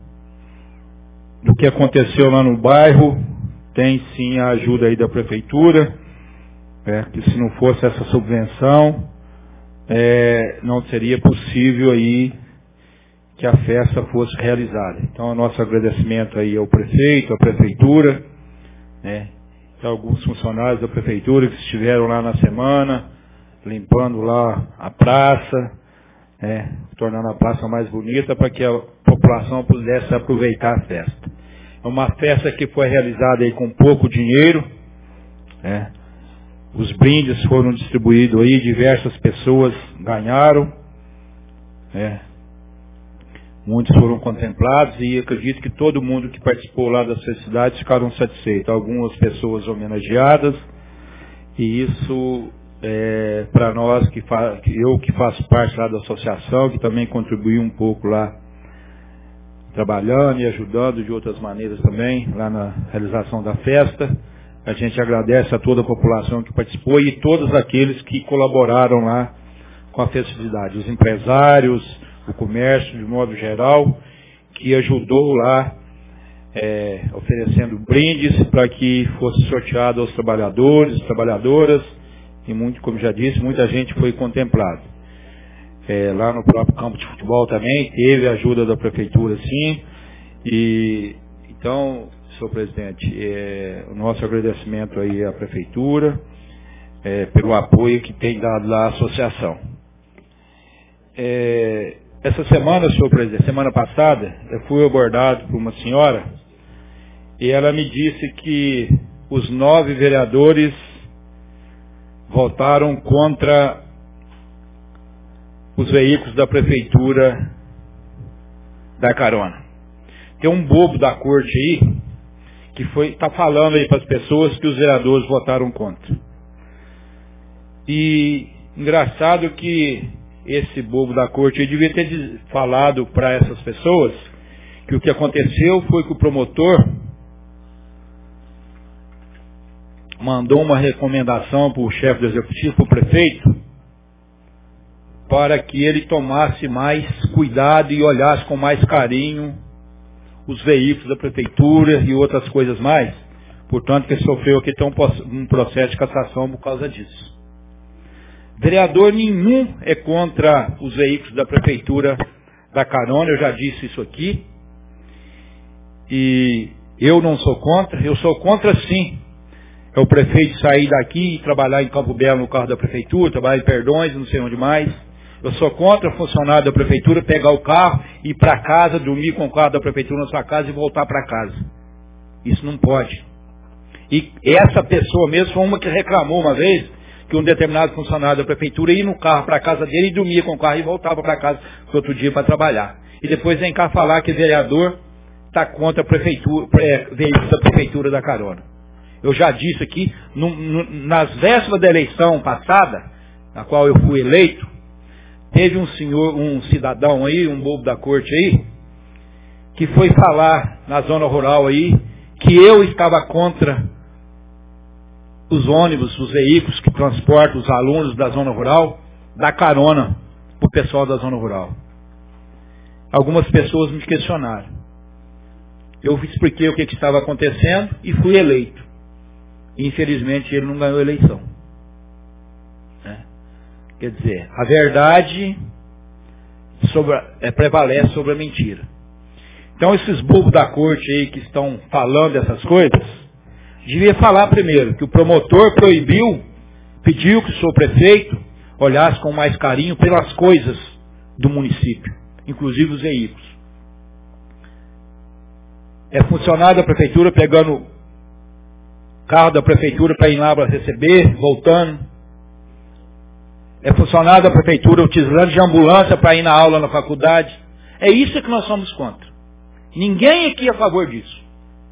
do que aconteceu lá no bairro tem sim a ajuda aí da Prefeitura, é, que se não fosse essa subvenção, é, não seria possível aí que a festa fosse realizada. Então, o nosso agradecimento aí ao prefeito, à Prefeitura, né, e alguns funcionários da Prefeitura que estiveram lá na semana, limpando lá a praça, né, tornando a praça mais bonita para que a população pudesse aproveitar a festa. É uma festa que foi realizada aí com pouco dinheiro, né, os brindes foram distribuídos aí, diversas pessoas ganharam, né, muitos foram contemplados e acredito que todo mundo que participou lá das festividades ficaram satisfeitos. Algumas pessoas homenageadas, e isso é, para nós, que, fa que eu que faço parte lá da associação, que também contribuí um pouco lá, trabalhando e ajudando de outras maneiras também, lá na realização da festa. A gente agradece a toda a população que participou e todos aqueles que colaboraram lá com a festividade, os empresários, o comércio de modo geral, que ajudou lá, é, oferecendo brindes para que fosse sorteado aos trabalhadores, trabalhadoras, e muito, como já disse, muita gente foi contemplada. É, lá no próprio campo de futebol também teve a ajuda da Prefeitura, sim. E então, senhor presidente, é, o nosso agradecimento aí à Prefeitura, é, pelo apoio que tem dado lá à associação. É, essa semana, senhor presidente, semana passada, eu fui abordado por uma senhora e ela me disse que os nove vereadores votaram contra os veículos da Prefeitura da Carona. Tem um bobo da corte aí que está falando aí para as pessoas que os vereadores votaram contra. E engraçado que esse bobo da corte aí devia ter falado para essas pessoas que o que aconteceu foi que o promotor mandou uma recomendação para o chefe do executivo, para o prefeito, para que ele tomasse mais cuidado e olhasse com mais carinho os veículos da prefeitura e outras coisas mais. Portanto, que sofreu aqui um processo de cassação por causa disso. Vereador nenhum é contra os veículos da prefeitura da Carona, eu já disse isso aqui. E eu não sou contra, eu sou contra sim. É o prefeito sair daqui e trabalhar em Campo Belo no carro da prefeitura, trabalhar em Perdões, não sei onde mais. Eu sou contra funcionário da prefeitura pegar o carro, ir para casa, dormir com o carro da prefeitura na sua casa e voltar para casa. Isso não pode. E essa pessoa mesmo foi uma que reclamou uma vez que um determinado funcionário da prefeitura ia no carro para a casa dele e dormia com o carro e voltava para casa no outro dia para trabalhar. E depois vem cá falar que vereador está contra a prefeitura, é, veículos da prefeitura da Carona. Eu já disse aqui, no, no, nas vésperas da eleição passada, na qual eu fui eleito, teve um senhor, um cidadão aí, um bobo da corte aí, que foi falar na zona rural aí, que eu estava contra os ônibus, os veículos que transportam os alunos da zona rural, dar carona para o pessoal da zona rural. Algumas pessoas me questionaram. Eu expliquei o que, que estava acontecendo e fui eleito. Infelizmente ele não ganhou a eleição. É. Quer dizer, a verdade sobre, é, prevalece sobre a mentira. Então esses bobos da corte aí que estão falando essas coisas, devia falar primeiro que o promotor proibiu, pediu que o seu prefeito olhasse com mais carinho pelas coisas do município, inclusive os veículos. É funcionário da prefeitura pegando carro da prefeitura para ir lá para receber, voltando. É funcionário da prefeitura utilizando de ambulância para ir na aula na faculdade. É isso que nós somos contra. Ninguém aqui é a favor disso.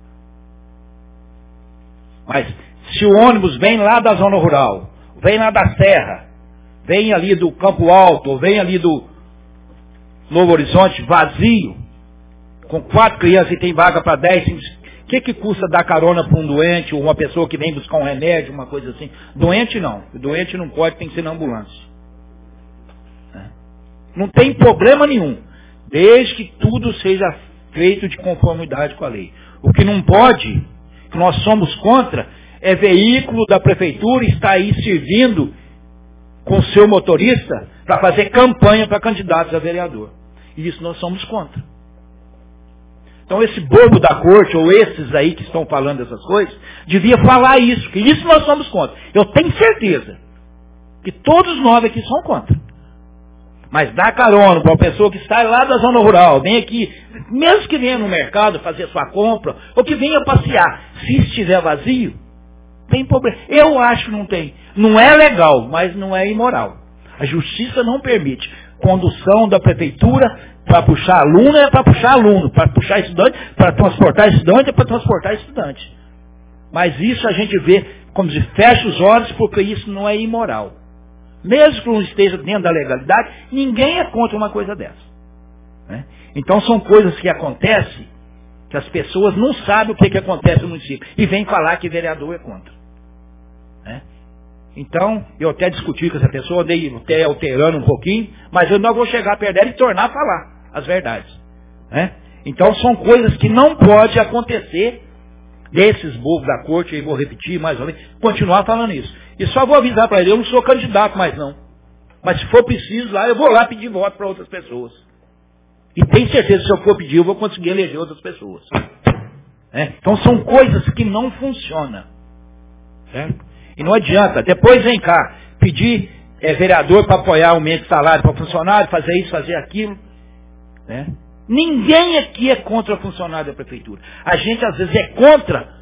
Mas se o ônibus vem lá da zona rural, vem lá da serra, vem ali do Campo Alto, ou vem ali do Novo Horizonte, vazio, com quatro crianças e tem vaga para dez, o que, que custa dar carona para um doente, ou uma pessoa que vem buscar um remédio, uma coisa assim? Doente não. Doente não pode, tem que ser na ambulância. Não tem problema nenhum, desde que tudo seja feito de conformidade com a lei. O que não pode, que nós somos contra, é veículo da prefeitura estar aí servindo com seu motorista para fazer campanha para candidatos a vereador. E isso nós somos contra. Então esse bobo da corte, ou esses aí que estão falando essas coisas, devia falar isso, que isso nós somos contra. Eu tenho certeza que todos nós aqui são contra. Mas dá carona para uma pessoa que está lá da zona rural, vem aqui, mesmo que venha no mercado fazer sua compra, ou que venha passear, se estiver vazio, tem problema. Eu acho que não tem. Não é legal, mas não é imoral. A justiça não permite. Condução da prefeitura para puxar aluno é para puxar aluno, para puxar estudante, para transportar estudante é para transportar estudante. Mas isso a gente vê como se fecha os olhos, porque isso não é imoral. Mesmo que não esteja dentro da legalidade, ninguém é contra uma coisa dessa. Né? Então são coisas que acontecem, que as pessoas não sabem o que, que acontece no município, e vêm falar que vereador é contra. Né? Então, eu até discuti com essa pessoa, andei até alterando um pouquinho, mas eu não vou chegar perto dela e tornar a falar as verdades. Né? Então são coisas que não pode acontecer desses bobos da corte, e vou repetir mais uma vez, continuar falando isso. E só vou avisar para ele, eu não sou candidato mais não. Mas se for preciso lá, eu vou lá pedir voto para outras pessoas. E tenho certeza que se eu for pedir, eu vou conseguir eleger outras pessoas. É? Então são coisas que não funcionam. Certo? E não adianta, depois vem cá, pedir é, vereador para apoiar aumento de salário para funcionário, fazer isso, fazer aquilo. Né? Ninguém aqui é contra o funcionário da prefeitura. A gente às vezes é contra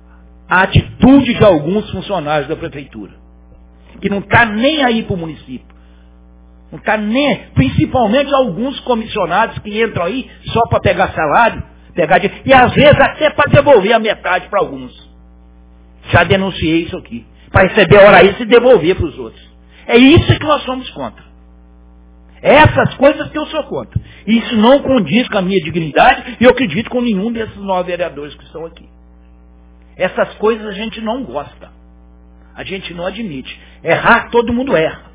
a atitude de alguns funcionários da prefeitura, que não está nem aí para o município. Não está nem, principalmente alguns comissionados que entram aí só para pegar salário, pegar dinheiro, e às vezes até para devolver a metade para alguns. Já denunciei isso aqui. Para receber a hora isso e devolver para os outros. É isso que nós somos contra. É essas coisas que eu sou contra. E isso não condiz com a minha dignidade e eu acredito com nenhum desses nove vereadores que estão aqui. Essas coisas a gente não gosta. A gente não admite. Errar, todo mundo erra.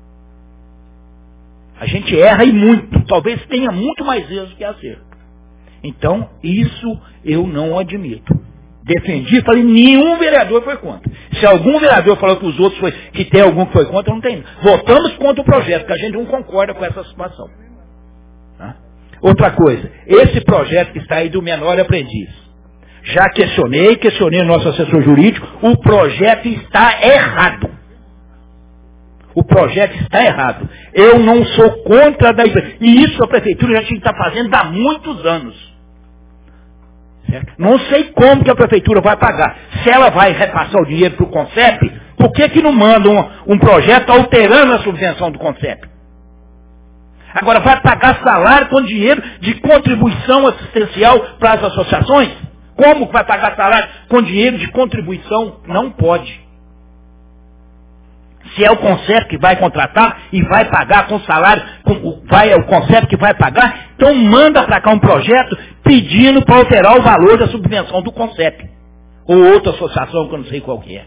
A gente erra e muito. Talvez tenha muito mais erros que acerto. Então, isso eu não admito. Defendi, falei, nenhum vereador foi contra. Se algum vereador falou que os outros foi, que tem algum que foi contra, não tem. Votamos contra o projeto, porque a gente não concorda com essa situação. Tá? Outra coisa, esse projeto que está aí do menor aprendiz. Já questionei, questionei o nosso assessor jurídico, o projeto está errado. O projeto está errado. Eu não sou contra da empresa. E isso a prefeitura já tinha que estar fazendo há muitos anos. Certo? Não sei como que a prefeitura vai pagar. Se ela vai repassar o dinheiro para o CONCEP, por que que não manda um, um projeto alterando a subvenção do CONCEP? Agora vai pagar salário com dinheiro de contribuição assistencial para as associações? Como vai pagar salário com dinheiro de contribuição? Não pode. Se é o Concept que vai contratar e vai pagar com salário, com, o, vai, é o Concept que vai pagar, então manda para cá um projeto pedindo para alterar o valor da subvenção do Concept. Ou outra associação que eu não sei qual que é.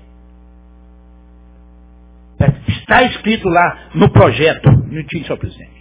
Está escrito lá no projeto. Um minutinho, senhor presidente.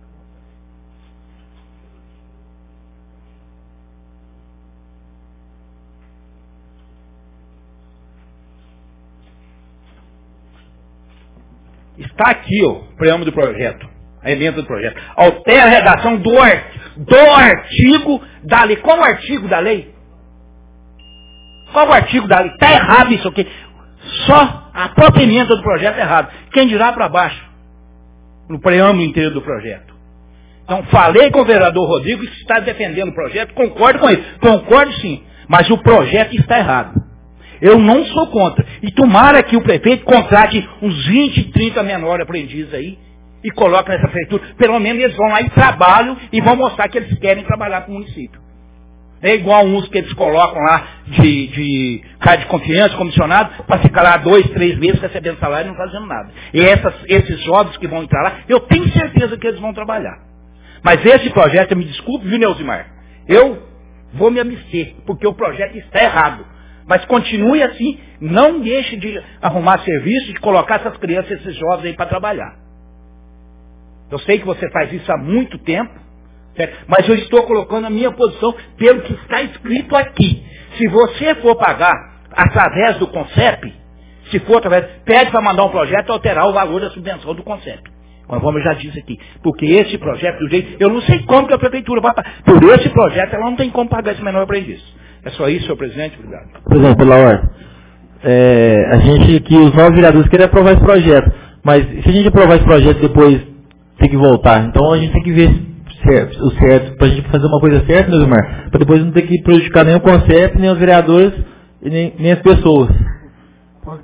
Está aqui, ó, o preâmbulo do projeto, a emenda do projeto. Altera a redação do, ar, do artigo da lei. Qual o artigo da lei? Qual o artigo da lei? Está errado isso aqui. Só a própria emenda do projeto é errado. Quem dirá para baixo? No preâmbulo inteiro do projeto. Então, falei com o vereador Rodrigo que está defendendo o projeto, concordo com ele. Concordo sim, mas o projeto está errado. Eu não sou contra. E tomara que o prefeito contrate uns vinte, trinta menores aprendizes aí e coloque nessa prefeitura. Pelo menos eles vão lá e trabalham e vão mostrar que eles querem trabalhar com o município. É igual uns que eles colocam lá de, de cara de confiança, comissionado, para ficar lá dois, três meses recebendo salário e não fazendo nada. E essas, esses jovens que vão entrar lá, eu tenho certeza que eles vão trabalhar. Mas esse projeto, me desculpe, viu, Neusimar? Eu vou me abster, porque o projeto está errado. Mas continue assim, não deixe de arrumar serviço, de colocar essas crianças, esses jovens aí para trabalhar. Eu sei que você faz isso há muito tempo, certo? Mas eu estou colocando a minha posição pelo que está escrito aqui. Se você for pagar através do Concept, se for através, pede para mandar um projeto alterar o valor da subvenção do Concept. Conforme eu já disse aqui. Porque esse projeto, do jeito, eu não sei como que a prefeitura vai pagar. Por esse projeto, ela não tem como pagar esse menor aprendiz. É só isso, senhor presidente. Obrigado. Presidente, pela ordem. É, a gente aqui, os novos vereadores, querem aprovar esse projeto. Mas se a gente aprovar esse projeto depois tem que voltar. Então a gente tem que ver certo, o certo, para a gente fazer uma coisa certa, meu irmão, para depois não ter que prejudicar nem o Concept, nem os vereadores, e nem, nem as pessoas. Pode,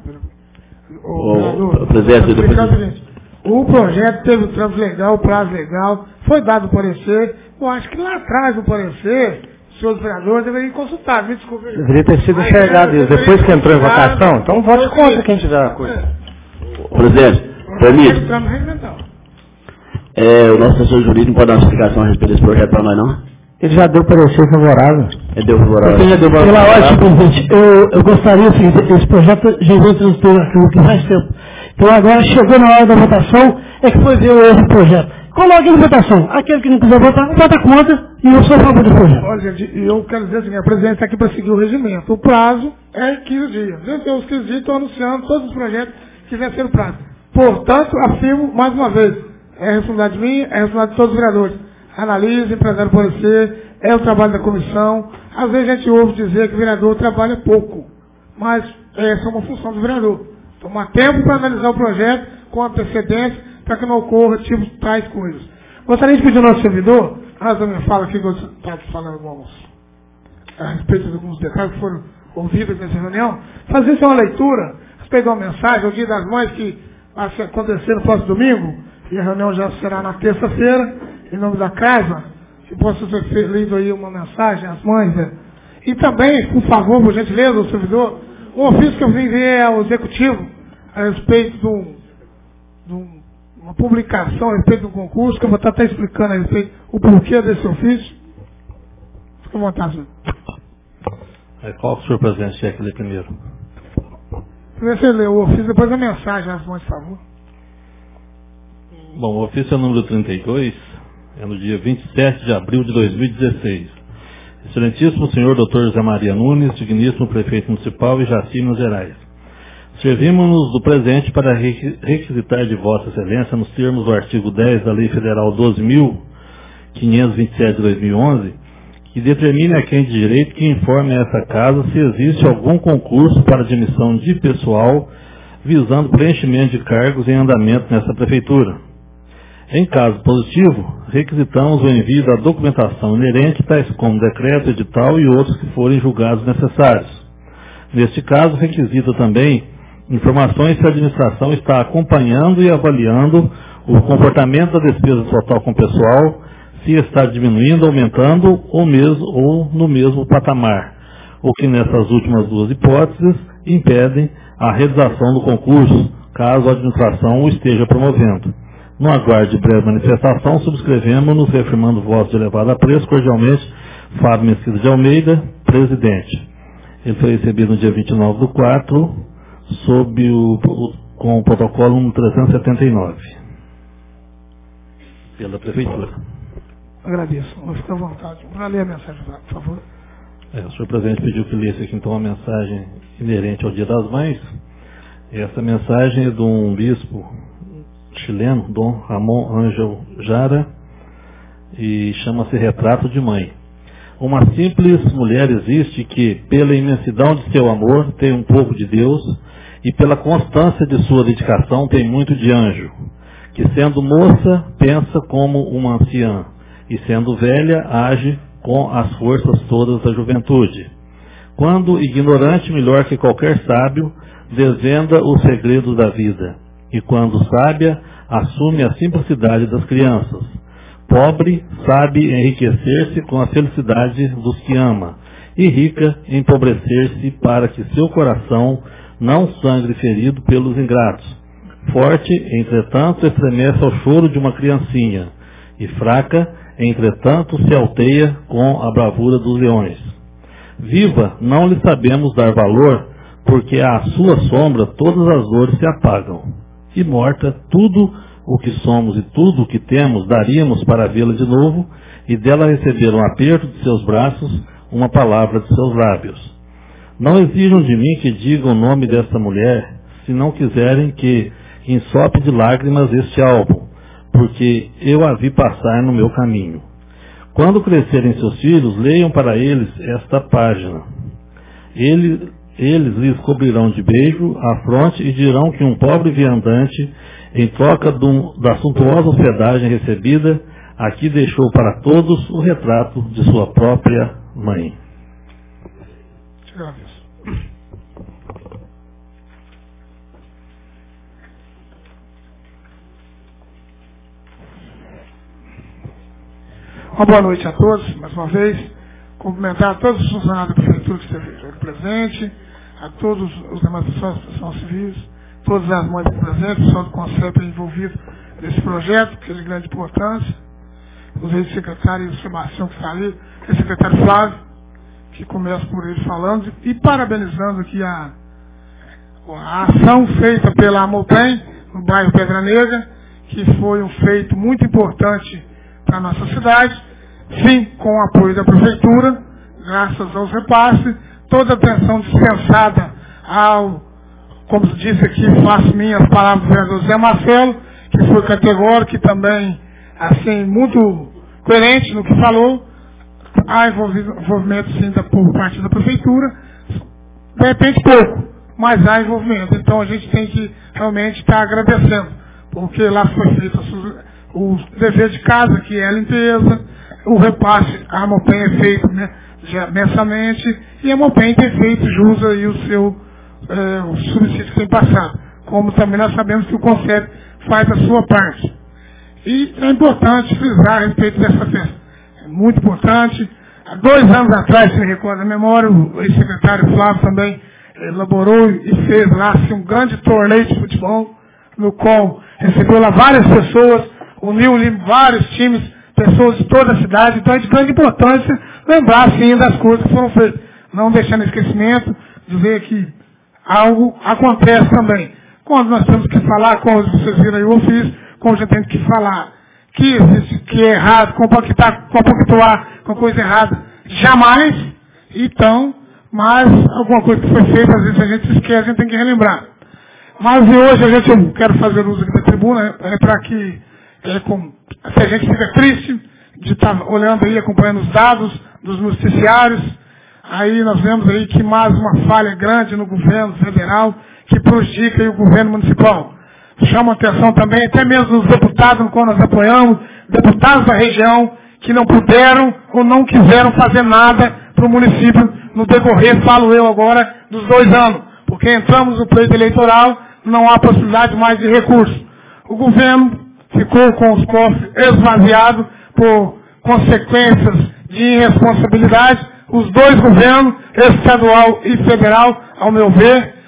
o, o, o presidente, depois... O projeto teve o trânsito legal, o prazo legal, foi dado o parecer. Eu acho que lá atrás do parecer, os senhores vereadores deveriam consultar, me desculpe. Deveria ter sido enxergado isso. Depois que entrou em votação, então vote contra quem tiver a coisa. Presidente, permite. É, o nosso assessor jurídico não pode dar uma explicação a respeito desse projeto para nós, não? Ele já deu parecer favorável. Ele deu favorável. Ele já deu favorável. Pela ordem, presidente, eu, eu gostaria, assim, esse projeto já vem transitando na Câmara que faz tempo. Então agora chegou na hora da votação, é que foi ver o erro do projeto. Coloque em votação. Aquele que não quiser votar, vota contra e eu sou a favor do projeto. Olha, gente, eu quero dizer assim, a presidente está aqui para seguir o regimento. O prazo é quinze dias. Dentro dos quinze dias, estou anunciando todos os projetos que venceram o prazo. Portanto, afirmo mais uma vez, é responsabilidade minha, é responsabilidade de todos os vereadores. Analise, empresário parecer, é o trabalho da comissão. Às vezes a gente ouve dizer que o vereador trabalha pouco, mas essa é uma função do vereador. Tomar tempo para analisar o projeto com antecedência, para que não ocorra tipo tais coisas. Gostaria de pedir ao nosso servidor, antes da minha fala aqui, que eu estava falando alguns, a respeito de alguns detalhes que foram ouvidos nessa reunião, fazer uma leitura, a respeito de uma mensagem, ao Dia das Mães, que vai acontecer no próximo domingo, e a reunião já será na terça-feira, em nome da casa, que possa ser lido aí uma mensagem às mães, né? E também, por favor, por gentileza, o servidor, o ofício que eu vim ver ao executivo a respeito de, um, de um, uma publicação a respeito de um concurso, que eu vou estar até explicando a respeito o porquê desse ofício. Fique à vontade. É, qual que o senhor presidente quer que lê primeiro? Primeiro você lê o ofício, depois a mensagem às mães, por favor. Bom, o ofício é o número trinta e dois, é no dia vinte e sete de abril de dois mil e dezesseis. Excelentíssimo senhor doutor José Maria Nunes, digníssimo prefeito municipal e Jaci, Minas Gerais. Servimos-nos do presente para requisitar de vossa excelência, nos termos do artigo dez da Lei Federal doze mil quinhentos e vinte e sete de dois mil e onze, que determine a quem de direito que informe a essa casa se existe algum concurso para admissão de pessoal visando preenchimento de cargos em andamento nessa prefeitura. Em caso positivo, requisitamos o envio da documentação inerente, tais como decreto, edital e outros que forem julgados necessários. Neste caso, requisita também informações se a administração está acompanhando e avaliando o comportamento da despesa total com o pessoal, se está diminuindo, aumentando ou, mesmo, ou no mesmo patamar, o que nessas últimas duas hipóteses impedem a realização do concurso, caso a administração o esteja promovendo. No aguardo de breve manifestação, subscrevemos-nos, reafirmando o voto de elevado apreço, cordialmente, Fábio Mesquita de Almeida, presidente. Ele foi recebido no dia vinte e nove do quatro, sob o, o, com o protocolo número trezentos e setenta e nove, pela Prefeitura. Agradeço. Vou ficar à vontade. Para ler a mensagem, por favor. É, o senhor presidente pediu que lesse aqui então uma mensagem inerente ao Dia das Mães. Essa mensagem é de um bispo chileno, Dom Ramon Ângel Jara, e chama-se Retrato de Mãe. Uma simples mulher existe que, pela imensidão de seu amor, tem um pouco de Deus, e pela constância de sua dedicação tem muito de anjo, que sendo moça, pensa como uma anciã, e sendo velha, age com as forças todas da juventude. Quando ignorante, melhor que qualquer sábio, desvenda os segredos da vida, e quando sábia, assume a simplicidade das crianças. Pobre, sabe enriquecer-se com a felicidade dos que ama, e rica, empobrecer-se para que seu coração não sangre ferido pelos ingratos. Forte, entretanto, estremece ao choro de uma criancinha, e fraca, entretanto, se alteia com a bravura dos leões. Viva, não lhe sabemos dar valor, porque à sua sombra todas as dores se apagam. E morta, tudo o que somos e tudo o que temos daríamos para vê-la de novo, e dela receber um aperto de seus braços, uma palavra de seus lábios. Não exijam de mim que diga o nome desta mulher, se não quiserem que ensope de lágrimas este álbum, porque eu a vi passar no meu caminho. Quando crescerem seus filhos, leiam para eles esta página. Eles, eles lhes cobrirão de beijo a fronte e dirão que um pobre viandante, em troca do, da suntuosa hospedagem recebida, aqui deixou para todos o retrato de sua própria mãe. Te agradeço. Uma boa noite a todos, mais uma vez. Cumprimentar a todos os funcionários da Prefeitura que esteve aqui presente, a todos os demais pessoas da Associação Civis, todas as mães presentes, pessoal do Conselho envolvido nesse projeto, que é de grande importância, os ex-secretários, o Sebastião que está ali, o secretário Flávio, que começa por ele falando, e parabenizando aqui a, a ação feita pela Amopem, no bairro Pedra Negra, que foi um feito muito importante para a nossa cidade, sim, com o apoio da Prefeitura, graças aos repasses, toda a atenção dispensada ao, como se disse aqui, faço minhas palavras do vereador Zé Marcelo, que foi categórico e também, assim, muito coerente no que falou. Há envolvimento, sim, da, por parte da Prefeitura, de repente pouco, mas há envolvimento. Então a gente tem que realmente estar agradecendo, porque lá foi feito o dever de casa, que é a limpeza, o repasse, a Amopem é feito, né, mensalmente, e a Amopem tem feito jus aí o seu é, o subsídio que tem passado. Como também nós sabemos que o Conselho faz a sua parte. E é importante frisar a respeito dessa festa. É muito importante. Há dois anos atrás, se me recorda a memória, o ex-secretário Flávio também elaborou e fez lá assim, um grande torneio de futebol, no qual recebeu lá várias pessoas, uniu vários times, pessoas de toda a cidade. Então é de grande importância lembrar assim das coisas que foram feitas. Não deixar no esquecimento de ver que algo acontece também. Quando nós temos que falar, como vocês viram aí o ofício, como já tem que falar que existe, que é errado, compactar, compactuar com coisa errada, jamais. Então, mas alguma coisa que foi feita, às vezes a gente se esquece, a gente tem que relembrar. Mas e hoje a gente, eu quero fazer uso aqui da tribuna, é para que, é, com, se a gente fica triste de estar olhando aí, acompanhando os dados dos noticiários, aí nós vemos aí que mais uma falha grande no governo federal, que prejudica aí o governo municipal. Chama atenção também, até mesmo os deputados, quando nós apoiamos, deputados da região, que não puderam ou não quiseram fazer nada para o município no decorrer, falo eu agora, dos dois anos. Porque entramos no pleito eleitoral, não há possibilidade mais de recurso. O governo ficou com os cofres esvaziados por consequências de irresponsabilidade. Os dois governos, estadual e federal, ao meu ver,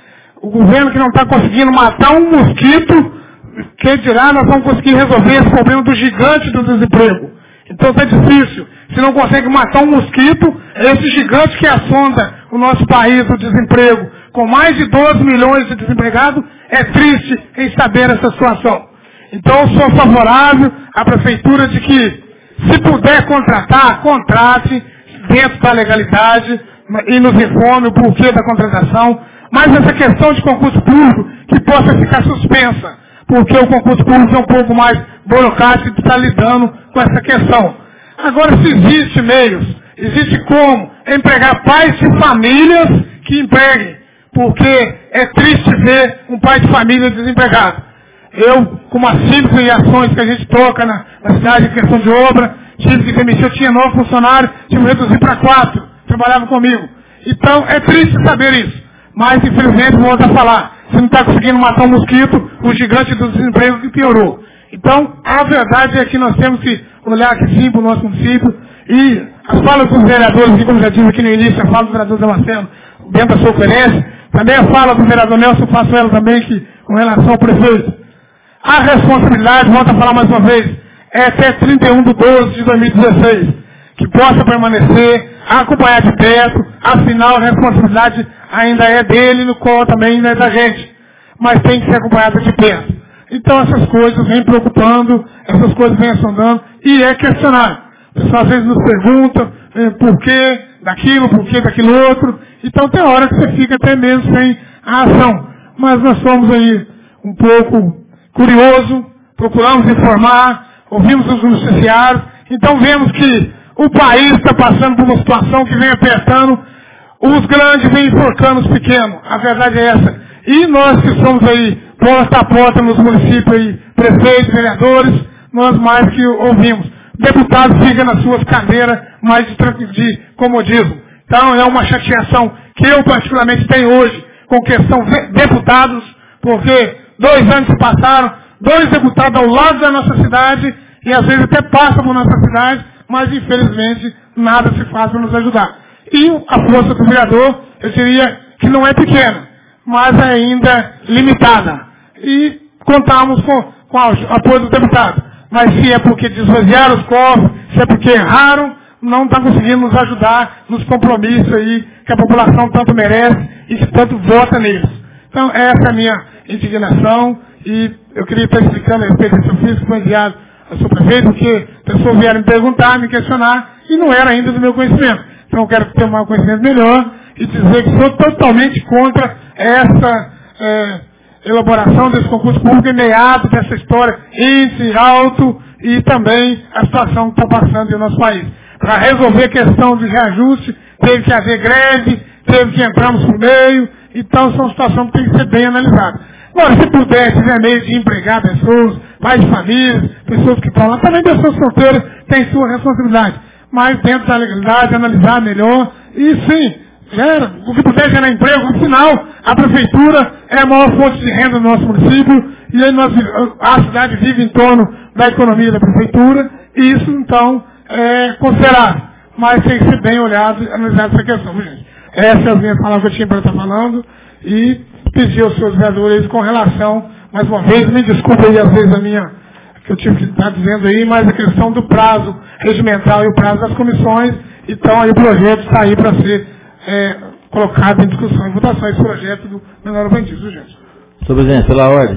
O governo que não está conseguindo matar um mosquito, que dirá nós vamos conseguir resolver esse problema do gigante do desemprego. Então está difícil. Se não consegue matar um mosquito, esse gigante que assonda o nosso país do desemprego, com mais de doze milhões de desempregados, é triste em saber essa situação. Então eu sou favorável à prefeitura de que, se puder contratar, contrate dentro da legalidade e nos informe o porquê da contratação, mas essa questão de concurso público que possa ficar suspensa, porque o concurso público é um pouco mais burocrático e está lidando com essa questão. Agora, se existe meios, existe como empregar pais de famílias que empreguem, porque é triste ver um pai de família desempregado. Eu, com uma simples ações que a gente toca na, na cidade em questão de obra, tive que demitir, eu tinha nove funcionários, tive que reduzir para quatro, trabalhavam comigo. Então, é triste saber isso. Mas, infelizmente, volto a falar, se não está conseguindo matar um mosquito, o gigante do desemprego que piorou. Então, a verdade é que nós temos que olhar aqui sim para o nosso município, e as falas dos vereadores, como já disse aqui no início, a fala do vereador Zé Marcelo, dentro da sua conferência, também a fala do vereador Nelson, faço ela também, que, com relação ao prefeito. A responsabilidade, volto a falar mais uma vez, é até trinta e um de doze de dois mil e dezesseis, que possa permanecer, acompanhar de perto, afinal a responsabilidade ainda é dele, no qual também ainda é da gente, mas tem que ser acompanhada de perto. Então essas coisas vêm preocupando, essas coisas vêm assondando, e é questionário. O pessoal às vezes nos pergunta eh, por que daquilo, por que daquilo outro, então tem hora que você fica até mesmo sem a ação. Mas nós somos aí um pouco curiosos, procuramos informar, ouvimos os noticiários, então vemos que o país está passando por uma situação que vem apertando, os grandes vêm enforcando os pequenos, a verdade é essa. E nós que somos aí, porta a porta nos municípios aí, prefeitos, vereadores, nós mais que ouvimos. Deputados ficam nas suas cadeiras mais de, de comodismo. Então é uma chateação que eu particularmente tenho hoje com questão de deputados, porque dois anos se passaram, dois deputados ao lado da nossa cidade, e às vezes até passam por nossa cidade, mas infelizmente nada se faz para nos ajudar. E a força do vereador, eu diria que não é pequena, mas é ainda limitada. E contamos com, com o apoio dos deputados. Mas se é porque desvaziaram os cofres, se é porque erraram, não está conseguindo nos ajudar nos compromissos aí que a população tanto merece e que tanto vota neles. Então essa é a minha indignação, e eu queria estar explicando a respeito desse ofício que foi enviado ao seu prefeito, porque pessoas vieram me perguntar, me questionar, e não era ainda do meu conhecimento. Então eu quero ter um conhecimento melhor e dizer que sou totalmente contra essa é, elaboração desse concurso público em meado dessa história, índice alto, e também a situação que está passando no nosso país. Para resolver a questão de reajuste, teve que haver greve, teve que entrarmos por meio, então são situações que tem que ser bem analisadas. Agora, se puder, tiver meio de empregar pessoas, pais de família, pessoas que estão lá, também pessoas solteiras têm sua responsabilidade. Mas dentro da legalidade, analisar melhor, e sim, gera, o que puder gerar emprego, afinal, a prefeitura é a maior fonte de renda do nosso município, e aí nós, a cidade vive em torno da economia da prefeitura, e isso, então, é considerado. Mas tem que ser bem olhado e analisado essa questão, gente. Essas são as minhas palavras que eu tinha para estar falando, e pedir aos seus vereadores com relação, mais uma vez, me desculpe aí, às vezes, a minha, que eu tive que estar dizendo aí, mas a questão do prazo regimental e o prazo das comissões, então aí o projeto está aí para ser é, colocado em discussão e votação, esse projeto do menor aprendiz, gente. Senhor presidente, pela ordem,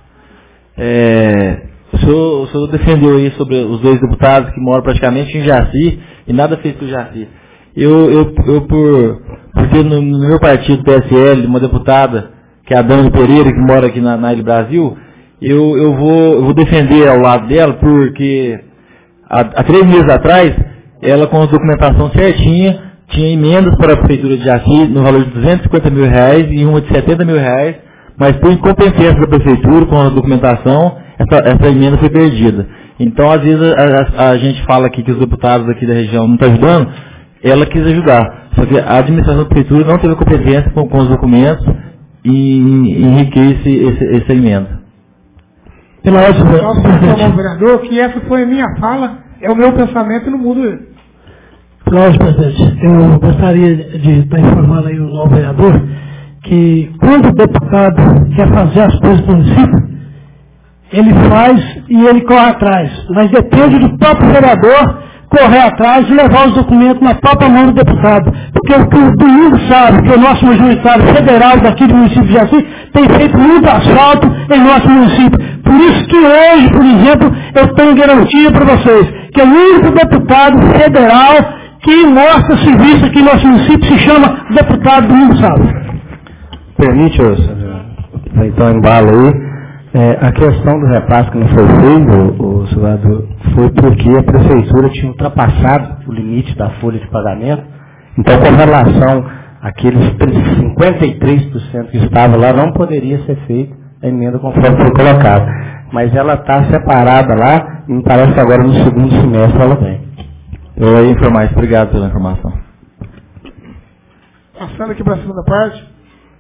é, o, senhor, o senhor defendeu aí sobre os dois deputados que moram praticamente em Jaci, e nada fez com o Jaci. Eu, eu, eu por, por ter no, no meu partido, P S L, uma deputada, que é a Dani Pereira, que mora aqui na, na Ilha Brasil, eu, eu, vou, eu vou defender ao lado dela, porque há, há três meses atrás, ela com a documentação certinha, tinha emendas para a Prefeitura de Jaci no valor de duzentos e cinquenta mil reais e uma de setenta mil reais, mas por incompetência da Prefeitura com a documentação, essa, essa emenda foi perdida. Então, às vezes, a, a, a gente fala aqui que os deputados aqui da região não estão ajudando, ela quis ajudar. Só que a administração da Prefeitura não teve competência com, com os documentos e enriquece esse, essa emenda. Pela ordem do vereador, que essa foi a minha fala, é o meu pensamento e não mudo ele. Pela ordem, presidente, eu gostaria de estar informando aí o novo vereador que quando o deputado quer fazer as coisas do município, ele faz e ele corre atrás. Mas depende do próprio vereador correr atrás e levar os documentos na própria mão do deputado. Porque o que o Domingo sabe, que o nosso majoritário federal daqui do município de Jaci tem feito muito asfalto em nosso município. Por isso que hoje, por exemplo, eu tenho garantia para vocês, que é o único deputado federal que mostra serviço aqui no nosso município, se chama deputado Domingo Salles. Permite, eu, então, embalo aí. É, a questão do repasse que não foi feito, o senador, foi porque a prefeitura tinha ultrapassado o limite da folha de pagamento. Então, com relação àqueles cinquenta e três por cento que estava lá, não poderia ser feita a emenda conforme foi colocada. Mas ela está separada lá e me parece que agora no segundo semestre ela vem. Eu ia informar isso. Obrigado pela informação. Passando aqui para a segunda parte.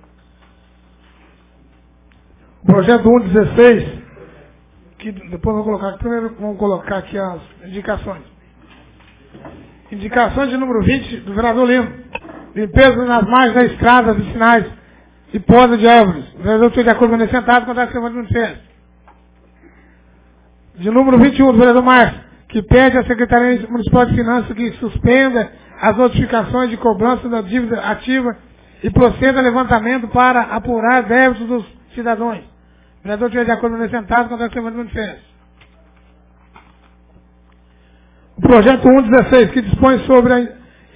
O projeto cento e dezesseis, que depois vou colocar, primeiro vamos colocar aqui as indicações. Indicações de número vinte do vereador Lima. Limpeza nas margens da estrada, vicinais e poda de árvores. O vereador esteja de acordo com o sentado contra a Semana de Município. De número vinte e um do vereador Márcio, que pede à Secretaria Municipal de Finanças que suspenda as notificações de cobrança da dívida ativa e proceda ao levantamento para apurar débitos dos cidadãos. O vereador estiver de acordo com o sentado contra a Semana de Município. O projeto cento e dezesseis, que dispõe sobre a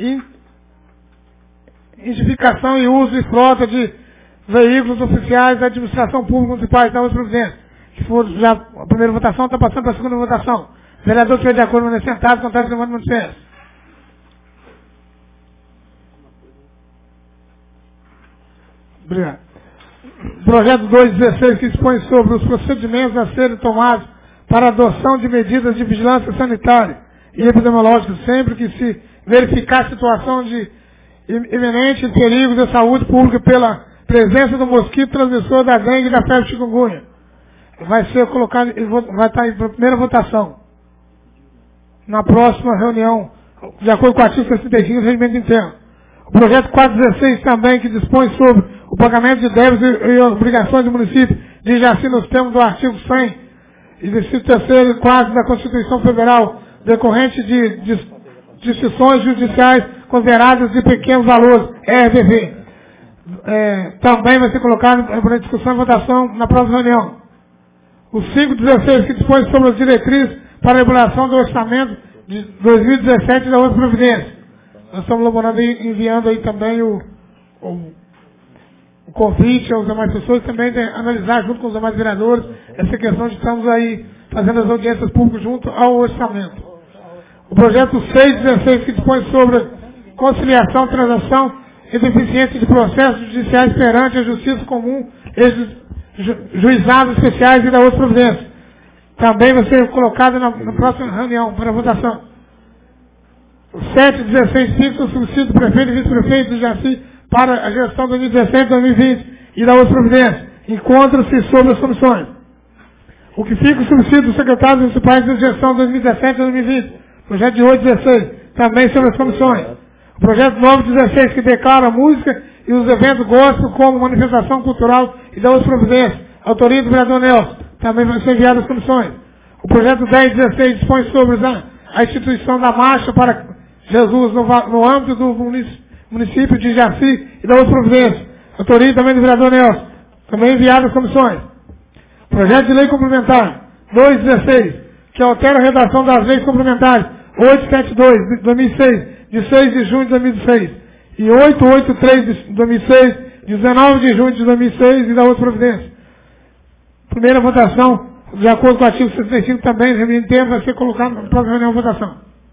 identificação e uso e frota de veículos oficiais da administração pública municipal e da outra providência. Que for já a primeira votação, está passando para a segunda votação. O vereador estiver de acordo com o sentado contra a Semana de Município. Obrigado. Projeto duzentos e dezesseis, que dispõe sobre os procedimentos a serem tomados para a adoção de medidas de vigilância sanitária e epidemiológica, sempre que se verificar a situação de iminente perigo da saúde pública pela presença do mosquito transmissor da dengue e da febre chikungunya. Vai ser colocado, vai estar em primeira votação. Na próxima reunião, de acordo com o artigo sessenta e cinco do regimento interno. O projeto quatrocentos e dezesseis também, que dispõe sobre o pagamento de débitos e, e obrigações do município de Jaci nos termos do artigo cem e do inciso terceiro e quarto da Constituição Federal, decorrente de, de decisões judiciais consideradas de pequenos valores, R B V. É, também vai ser colocado para discussão e votação na próxima reunião. O quinhentos e dezesseis, que dispõe sobre as diretrizes para a elaboração do orçamento de dois mil e dezessete e da outra providência. Nós estamos elaborando e enviando aí também o, o, o convite aos demais pessoas, também de analisar junto com os demais vereadores essa questão de estamos aí fazendo as audiências públicas junto ao orçamento. O projeto seiscentos e dezesseis, que dispõe sobre conciliação, transação e deficiência de processos judiciais perante a justiça comum e ju, ju, juizados especiais e da outra providência. Também vai ser colocado na, na próxima reunião para votação. O setecentos e dezesseis, fixa o subsídio do prefeito e vice-prefeito de Jaci para a gestão dois mil e dezessete e dois mil e vinte e da outra providência. Encontra-se sobre as comissões. O que fica o subsídio dos secretários municipais de gestão dois mil e dezessete e dois mil e vinte. Projeto de oito e dezesseis, também sobre as comissões. O projeto nove e dezesseis, que declara a música e os eventos gospel como manifestação cultural e da outra providência. Autoria do vereador Nelson, também vai ser enviado às comissões. O projeto dez e dezesseis dispõe sobre a, a instituição da marcha para Jesus no, no âmbito do município de Jaci e da outra providência. Autoria também do vereador Nelson, também enviado às comissões. Projeto de lei complementar duzentos e dezesseis, que altera a redação das leis complementares oitocentos e setenta e dois de dois mil e seis, de seis de junho de dois mil e seis, e oitocentos e oitenta e três de dois mil e seis, de dezenove de junho de dois mil e seis e da outra providência. Primeira votação, de acordo com o artigo sessenta e cinco também, no regimento interno, vai ser colocado na próxima reunião de votação.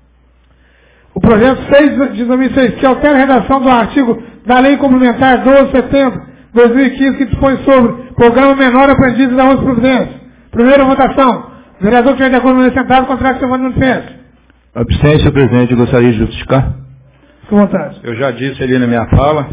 O projeto seis de dois mil e seis, que altera a redação do artigo da Lei Complementar doze de setembro de dois mil e quinze, que dispõe sobre Programa Menor Aprendiz da outra providência. Primeira votação. O vereador que tiver de acordo com o sentado, contrário, semana de manifesto. Abstência, presidente, gostaria de justificar. Com vontade. Eu já disse ali na minha fala,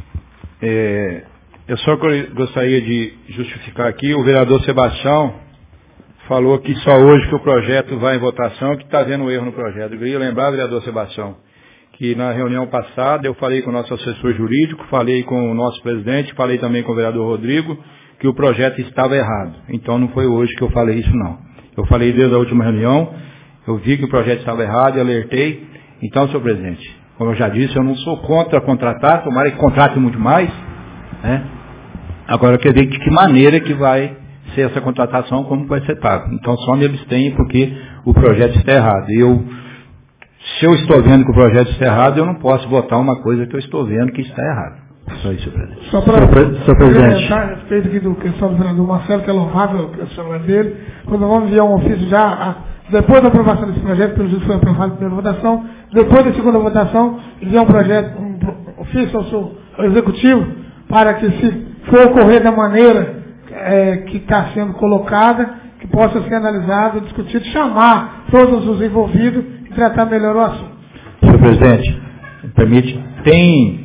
é, eu só gostaria de justificar aqui, o vereador Sebastião falou que só hoje que o projeto vai em votação, que está havendo um erro no projeto. Eu queria lembrar, vereador Sebastião, que na reunião passada eu falei com o nosso assessor jurídico, falei com o nosso presidente, falei também com o vereador Rodrigo, que o projeto estava errado. Então não foi hoje que eu falei isso não. Eu falei desde a última reunião, eu vi que o projeto estava errado e alertei. Então, senhor presidente, como eu já disse, eu não sou contra contratar, tomara que contrate muito mais, né? Agora eu quero ver de que maneira que vai ser essa contratação, como vai ser pago. Então só me abstenho porque o projeto está errado. E eu, se eu estou vendo que o projeto está errado, eu não posso votar uma coisa que eu estou vendo que está errada. Só isso, presidente. Só para comentar a respeito aqui do questão do vereador Marcelo, que é louvável o questionamento dele, quando vamos enviar um ofício já, a, depois da aprovação desse projeto, pelo juiz foi aprovado na primeira votação, depois da segunda votação, enviar um projeto, um ofício ao, seu, ao executivo, para que se for ocorrer da maneira é, que está sendo colocada, que possa ser analisado, discutido, chamar todos os envolvidos e tratar melhor o assunto. Senhor presidente, me permite, tem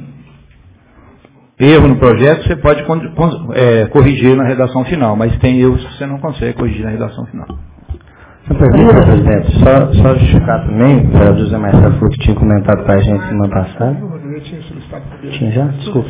erro no projeto, você pode é, corrigir na redação final, mas tem erros que você não consegue corrigir na redação final. Se me permite, senhor presidente, só, só justificar também, o vereador José Marcelo falou que tinha comentado com a gente semana passada. Tinha já? Desculpa.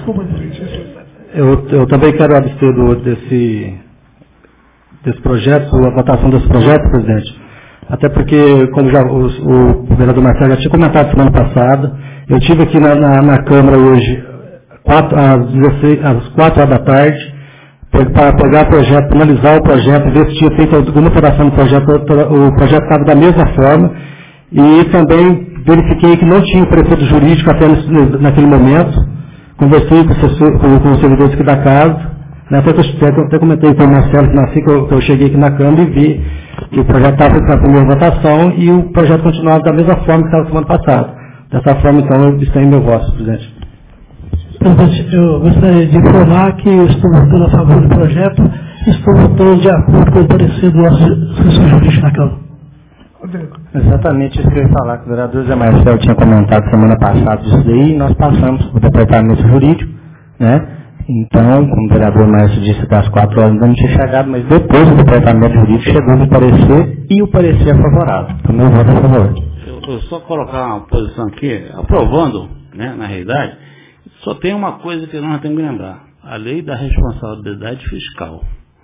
Eu, eu também quero abster do, desse, desse projeto, a votação desse projeto, presidente. Até porque, como já o, o vereador Marcelo já tinha comentado semana passada, eu estive aqui na, na, na Câmara hoje, quatro, às, dezesseis, às quatro horas da tarde, para pegar o projeto, analisar o projeto, ver se tinha feito alguma alteração no projeto, o projeto estava da mesma forma, e também verifiquei que não tinha o parecer jurídico até nesse, naquele momento. Conversei com, assessor, com, com os servidores aqui da casa, né, até, até, até comentei com o Marcelo que assim que eu, que eu cheguei aqui na Câmara e vi que o projeto estava na primeira votação e o projeto continuava da mesma forma que estava semana passada. Dessa forma, então, eu estenho meu voto, presidente. Presidente, eu gostaria de informar que eu estou votando a favor do projeto e estou votando de acordo com o parecer do nosso assessor jurídico na Câmara. Exatamente isso que eu ia falar, que o vereador Zé Marcelo tinha comentado semana passada disso daí, e nós passamos para o departamento jurídico, né? Então, como o vereador Márcio disse até às quatro horas ainda não tinha chegado, mas depois o departamento jurídico chegou no parecer e o parecer é favorável. Então, meu voto é a favor. Eu vou só colocar uma posição aqui, aprovando, né, na realidade, só tem uma coisa que nós temos que lembrar, a lei da responsabilidade fiscal.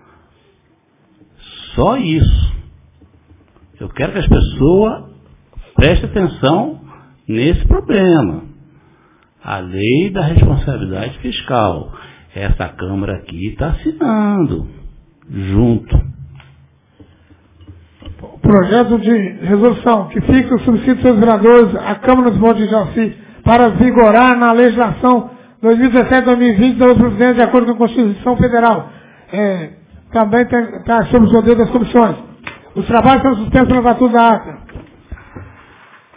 Só isso. Eu quero que as pessoas prestem atenção nesse problema. A lei da responsabilidade fiscal. Essa Câmara aqui está assinando junto. O projeto de resolução que fixa o subsídio dos vereadores à Câmara dos Montes de Jalci para vigorar na legislação dois mil e dezessete a dois mil e vinte da Providência de acordo com a Constituição Federal. É, também está sob o poder das comissões. Os trabalhos são suspensos pela levatura da ata.